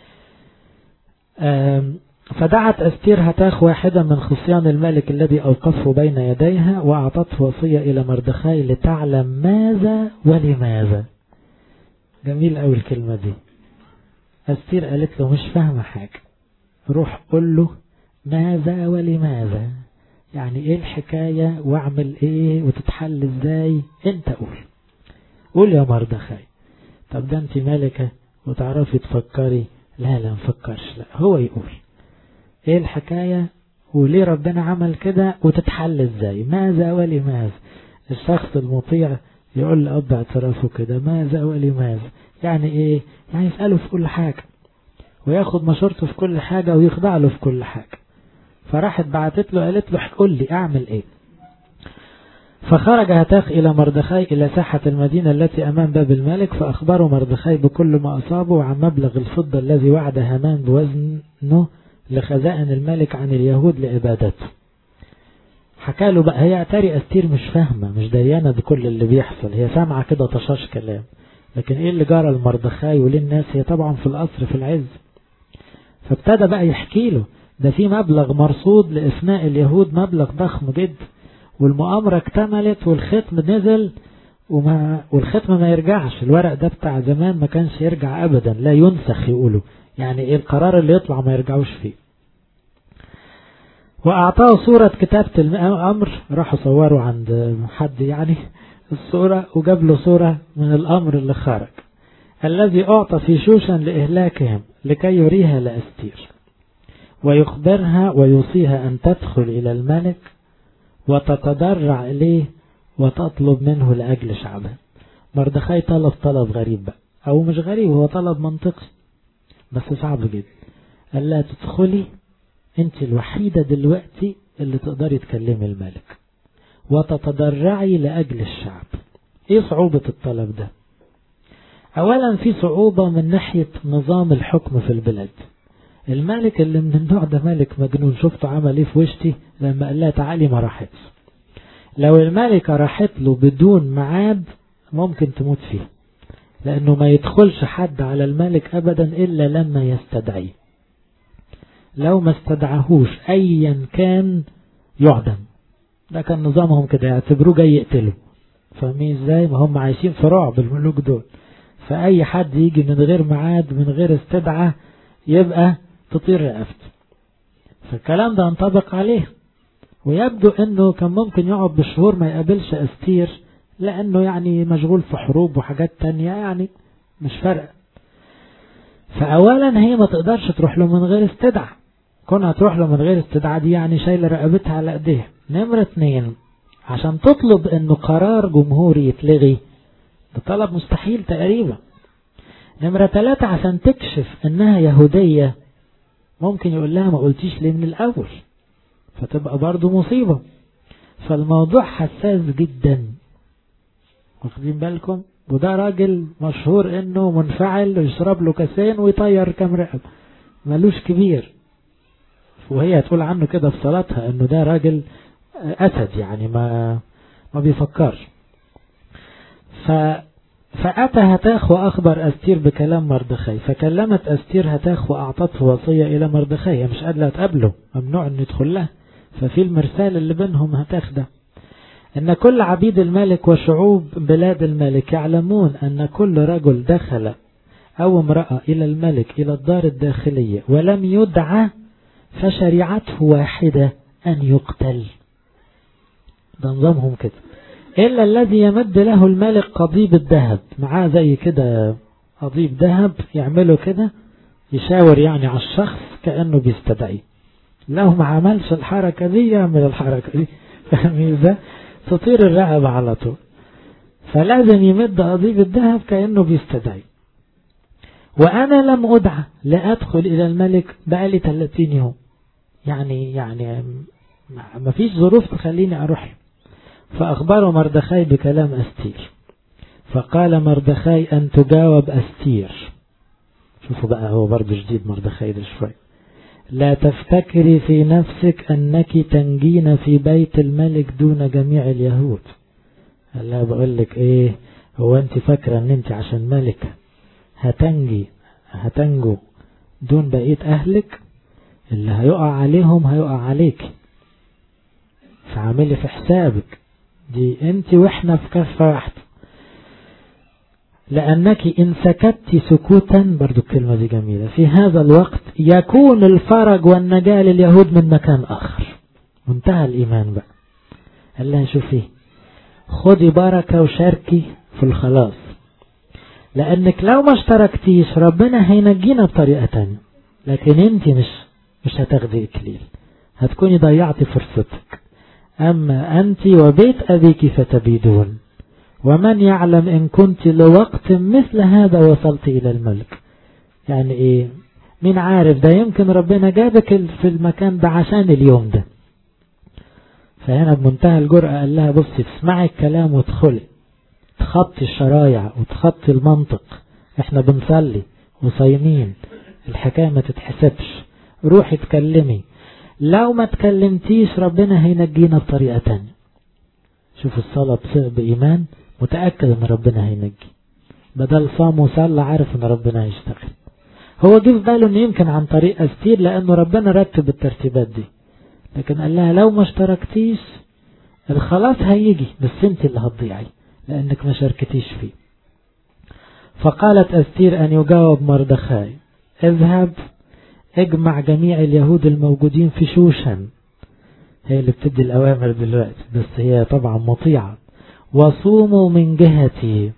فدعت أستير هتاخ واحدا من خصيان الملك الذي أوقفه بين يديها، وأعطته وصية إلى مردخاي لتعلم ماذا ولماذا. جميل أوي الكلمة دي. أستير قالت له مش فاهمة حاجة، روح قل له ماذا ولماذا، يعني ايه الحكاية واعمل ايه وتتحل ازاي، انت قول قول يا مردخاي. طب ده انت ملكة وتعرفي تفكري، لا لا مفكرش، لا هو يقول ايه الحكاية وليه ربنا عمل كده وتتحل ازاي، ماذا ولماذا. الشخص المطيع يقول لأب اعترافه كده ماذا ولماذا، يعني ايه، يعني يسأله في كل حاجة وياخد مشورته في كل حاجة ويخضع له في كل حاجة. فراحت بعتت له قالت له قل لي اعمل ايه. فخرج هتاخ الى مردخاي الى ساحة المدينة التي امام باب الملك، فاخبروا مردخاي بكل ما اصابه وعن مبلغ الفضة الذي وعد هامان بوزنه لخزائن الملك عن اليهود لعبادته. حكى له بقى. هي اتاري أستير مش فاهمة، مش ديانة بكل اللي بيحصل، هي سامعة كده طشاش كلام، لكن ايه اللي جرى لمردخاي وليه الناس، هي طبعا في القصر في العز. فابتدى بقى يحكي له ده في مبلغ مرصود لإفناء اليهود، مبلغ ضخم جدا، والمؤامرة اكتملت والختم نزل وما والختم ما يرجعش. الورق ده بتاع زمان ما كانش يرجع أبدا، لا ينسخ يقولوا، يعني ايه القرار اللي يطلع ما يرجعوش فيه. وأعطاه صورة كتابة الأمر، راحوا صوروا عند حد يعني الصورة، وجاب له صورة من الأمر اللي خرج الذي أعطى في شوشن لإهلاكهم، لكي يريها لأستير ويخبرها ويوصيها أن تدخل إلى الملك وتتضرع إليه وتطلب منه لأجل شعبه. مردخاي طلب طلب غريب بقى، أو مش غريب، هو طلب منطقي بس صعب جدا. قال لا تدخلي أنت الوحيدة دلوقتي اللي تقدري تكلمي الملك وتتضرعي لأجل الشعب. إيه صعوبة الطلب ده؟ أولا في صعوبة من ناحية نظام الحكم في البلاد. الملك اللي من النوع ده ملك مجنون، شفته عمل ايه في وشتي لما قال لها تعالي ما راحتش. لو الملكة راحت له بدون ميعاد ممكن تموت فيه، لأنه ما يدخلش حد على الملك أبدا إلا لما يستدعيه. لو ما استدعاهوش أيا كان يعدم. ده كان نظامهم كده، يعتبروه جاي يقتله. فاهمين ازاي؟ ما هم عايشين في رعب الملوك دول. فأي حد يجي من غير ميعاد من غير استدعاء يبقى تطير رقبته. فالكلام ده ينطبق عليه. ويبدو انه كان ممكن يقعد بالشهور ما يقابلش أستير، لأنه يعني مشغول في حروب وحاجات تانية، يعني مش فارقة. فأولا هي ما تقدرش تروح له من غير استدعاء. كونها تروح له من غير استدعاء دي يعني شايلة رقبتها على ايديها. نمرة اتنين، عشان تطلب انه قرار جمهوري يتلغي، ده طلب مستحيل تقريبا. نمرة ثلاثة، عشان تكشف انها يهودية ممكن يقول لها ما قلتيش ليه من الاول، فتبقى برضو مصيبة. فالموضوع حساس جدا، واخدين بالكم؟ وده راجل مشهور انه منفعل ويشرب له كاسين ويطير كام رقب، ملوش كبير. وهي تقول عنه كده في صلاتها انه ده راجل اسد، يعني ما ما بيفكرش. ف فأتى هتاخ وأخبر أستير بكلام مردخاي. فكلمت أستير هتاخ وأعطته وصية إلى مردخاي، مش قادرة تقابله، ممنوع أن يدخل لها. ففي المرسال اللي بينهم هتاخ ده، أن كل عبيد الملك وشعوب بلاد الملك يعلمون أن كل رجل دخل أو امرأة إلى الملك إلى الدار الداخلية ولم يدعى فشريعته واحدة أن يقتل. ده نظامهم كده. إلا الذي يمد له الملك قضيب الذهب، معاه زي كده قضيب ذهب يعمله كده، يشاور يعني على الشخص كأنه بيستدعي. لو ما عملش الحركة دي يعمل الحركة دي، فاهمين ازاي؟ تطير الرقبة على طول. فلازم يمد قضيب الذهب كأنه بيستدعي. وأنا لم أدعى لأدخل إلى الملك بقالي ثلاثين يوم، يعني يعني ما فيش ظروف تخليني أروح له. فأخبره مردخاي بكلام أستير. فقال مردخاي أن تجاوب أستير. شوفوا بقى، هو برضو جديد مردخاي ده شوي. لا تفتكري في نفسك أنك تنجين في بيت الملك دون جميع اليهود. قال لها بقول لك إيه، هو أنت فاكرة أن أنت عشان ملك هتنجي هتنجو دون بقية أهلك؟ اللي هيقع عليهم هيقع عليك، فعملي في حسابك دي أنت وإحنا في كفة واحدة. لأنك إن سكت سكوتا، برضو الكلمة دي جميلة، في هذا الوقت يكون الفرج والنجاة لليهود من مكان آخر. منتهى الإيمان بقى. قال لها شوفي، خدي بركة وشاركي في الخلاص، لأنك لو ما اشتركتيش ربنا هينجينا بطريقة تانية، لكن انت مش مش هتاخدي إكليل، هتكوني ضيعتي فرصتك. أما أنت وبيت أبيك فتبيدون، ومن يعلم إن كنت لوقت مثل هذا وصلت إلى الملك. يعني إيه؟ مين عارف، ده يمكن ربنا جابك في المكان ده عشان اليوم ده. فهنا بمنتهى الجرأة قال لها بصي، تسمعي الكلام وتدخلي، تخطي الشرايع وتخطي المنطق. احنا بنصلي وصايمين، الحكاية ما تتحسبش. روحي تكلمي، لو ما تكلمتيش ربنا هينجينا بطريقة تانية. شوف الصلاة بإيمان، متأكد ان ربنا هينجي. بدل صام وصلى عارف ان ربنا هيشتغل. هو جه في باله ان يمكن عن طريق أستير، لانه ربنا رتب الترتيبات دي. لكن قال لها لو ما اشتركتيش الخلاص هيجي، بس انت اللي هتضيعي لانك ما شاركتيش فيه. فقالت أستير أن يجاوب مردخاي، اذهب اجمع جميع اليهود الموجودين في شوشن. هي اللي بتدي الأوامر دلوقتي، بس هي طبعا مطيعة. وصوموا من جهتي.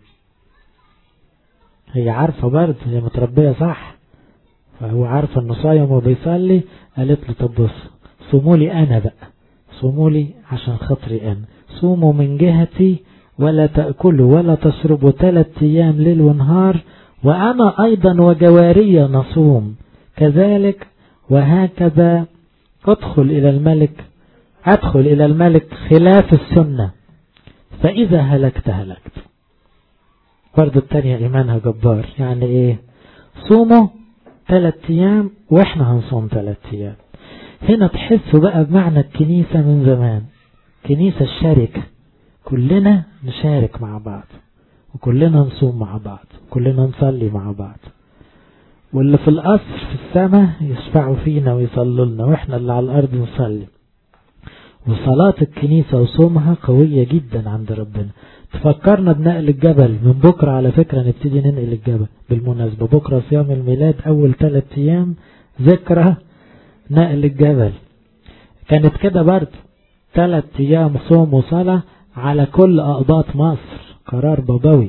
هي عارفة برضه، هي متربية صح، فهو عارفة انه صايم وبيصلي. قالت له طب بص، صوموا لي انا بقى، صوموا لي عشان خاطري انا، صوموا من جهتي ولا تأكلوا ولا تشربوا ثلاث ايام ليل ونهار، وانا ايضا وجوارية نصوم كذلك، وهكذا ادخل الى الملك ادخل الى الملك خلاف السنة، فاذا هلكت هلكت. برضو التانية إيمانها جبار. يعني إيه؟ صوموا ثلاث أيام وإحنا هنصوم ثلاث أيام. هنا تحسوا بقى بمعنى الكنيسة من زمان، كنيسة الشركة، كلنا نشارك مع بعض وكلنا نصوم مع بعض وكلنا نصلي مع بعض، واللي في القصر في السماء يشفعوا فينا ويصلوا لنا وإحنا اللي على الأرض نصلي. وصلاة الكنيسة وصومها قوية جدا عند ربنا. تفكرنا بنقل الجبل. من بكرة على فكرة نبتدي ننقل الجبل بالمناسبة، بكرة صيام الميلاد أول ثلاث أيام ذكرى نقل الجبل. كانت كده برضه ثلاث أيام صوم وصلاة على كل أقباط مصر، قرار بابوي.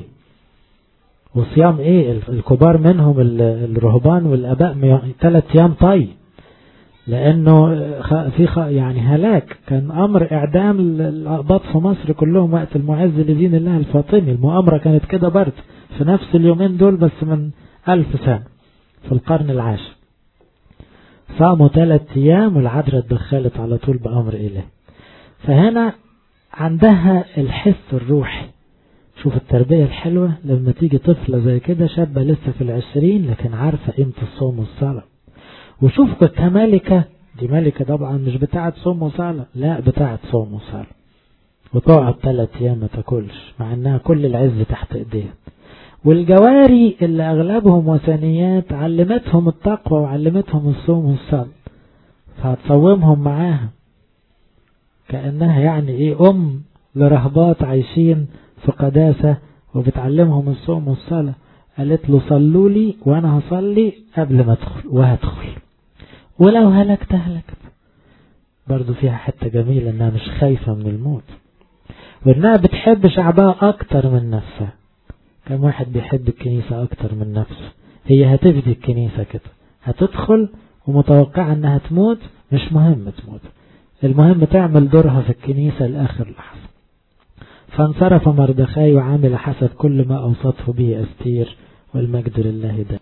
وصيام ايه الكبار منهم الرهبان والأباء ثلاث أيام طي، لأنه في يعني هلاك، كان أمر إعدام الأقباط في مصر كلهم وقت المعز لدين الله الفاطمي. المؤامرة كانت كده برضه في نفس اليومين دول بس من ألف سنة في القرن العاشر. صاموا ثلاث أيام والعذراء اتدخلت على طول بأمر إله. فهنا عندها الحس الروحي. شوف التربية الحلوة لما تيجي طفلة زي كده شابة لسه في العشرين لكن عارفة قيمة الصوم والصلاة. وشوف كمالكة، دي ملكة طبعا مش بتاعت صوم وصلاة، لا بتاعت صوم وصلاة، وتقعد ثلاث ايام ما تاكلش مع انها كل العز تحت ايديها. والجواري اللي اغلبهم وثنيات علمتهم التقوى وعلمتهم الصوم والصلاة، فهتصومهم معاها كأنها يعني ايه ام لرهبات عايشين في قداسة وبتعلمهم الصوم والصلاة. قالت له صلوا لي وانا هصلي قبل ما ادخل وهدخل، ولو هلكت هلكت. برضو فيها حتة جميلة انها مش خايفة من الموت، وانها بتحب شعبها اكتر من نفسها. كم واحد بيحب الكنيسة اكتر من نفسه؟ هي هتفدي الكنيسة كده، هتدخل ومتوقعة انها تموت، مش مهم تموت، المهم تعمل دورها في الكنيسة لاخر لحظة. فانصرف مردخاي وعمل حسب كل ما اوصته به استير، والمجد لله ده.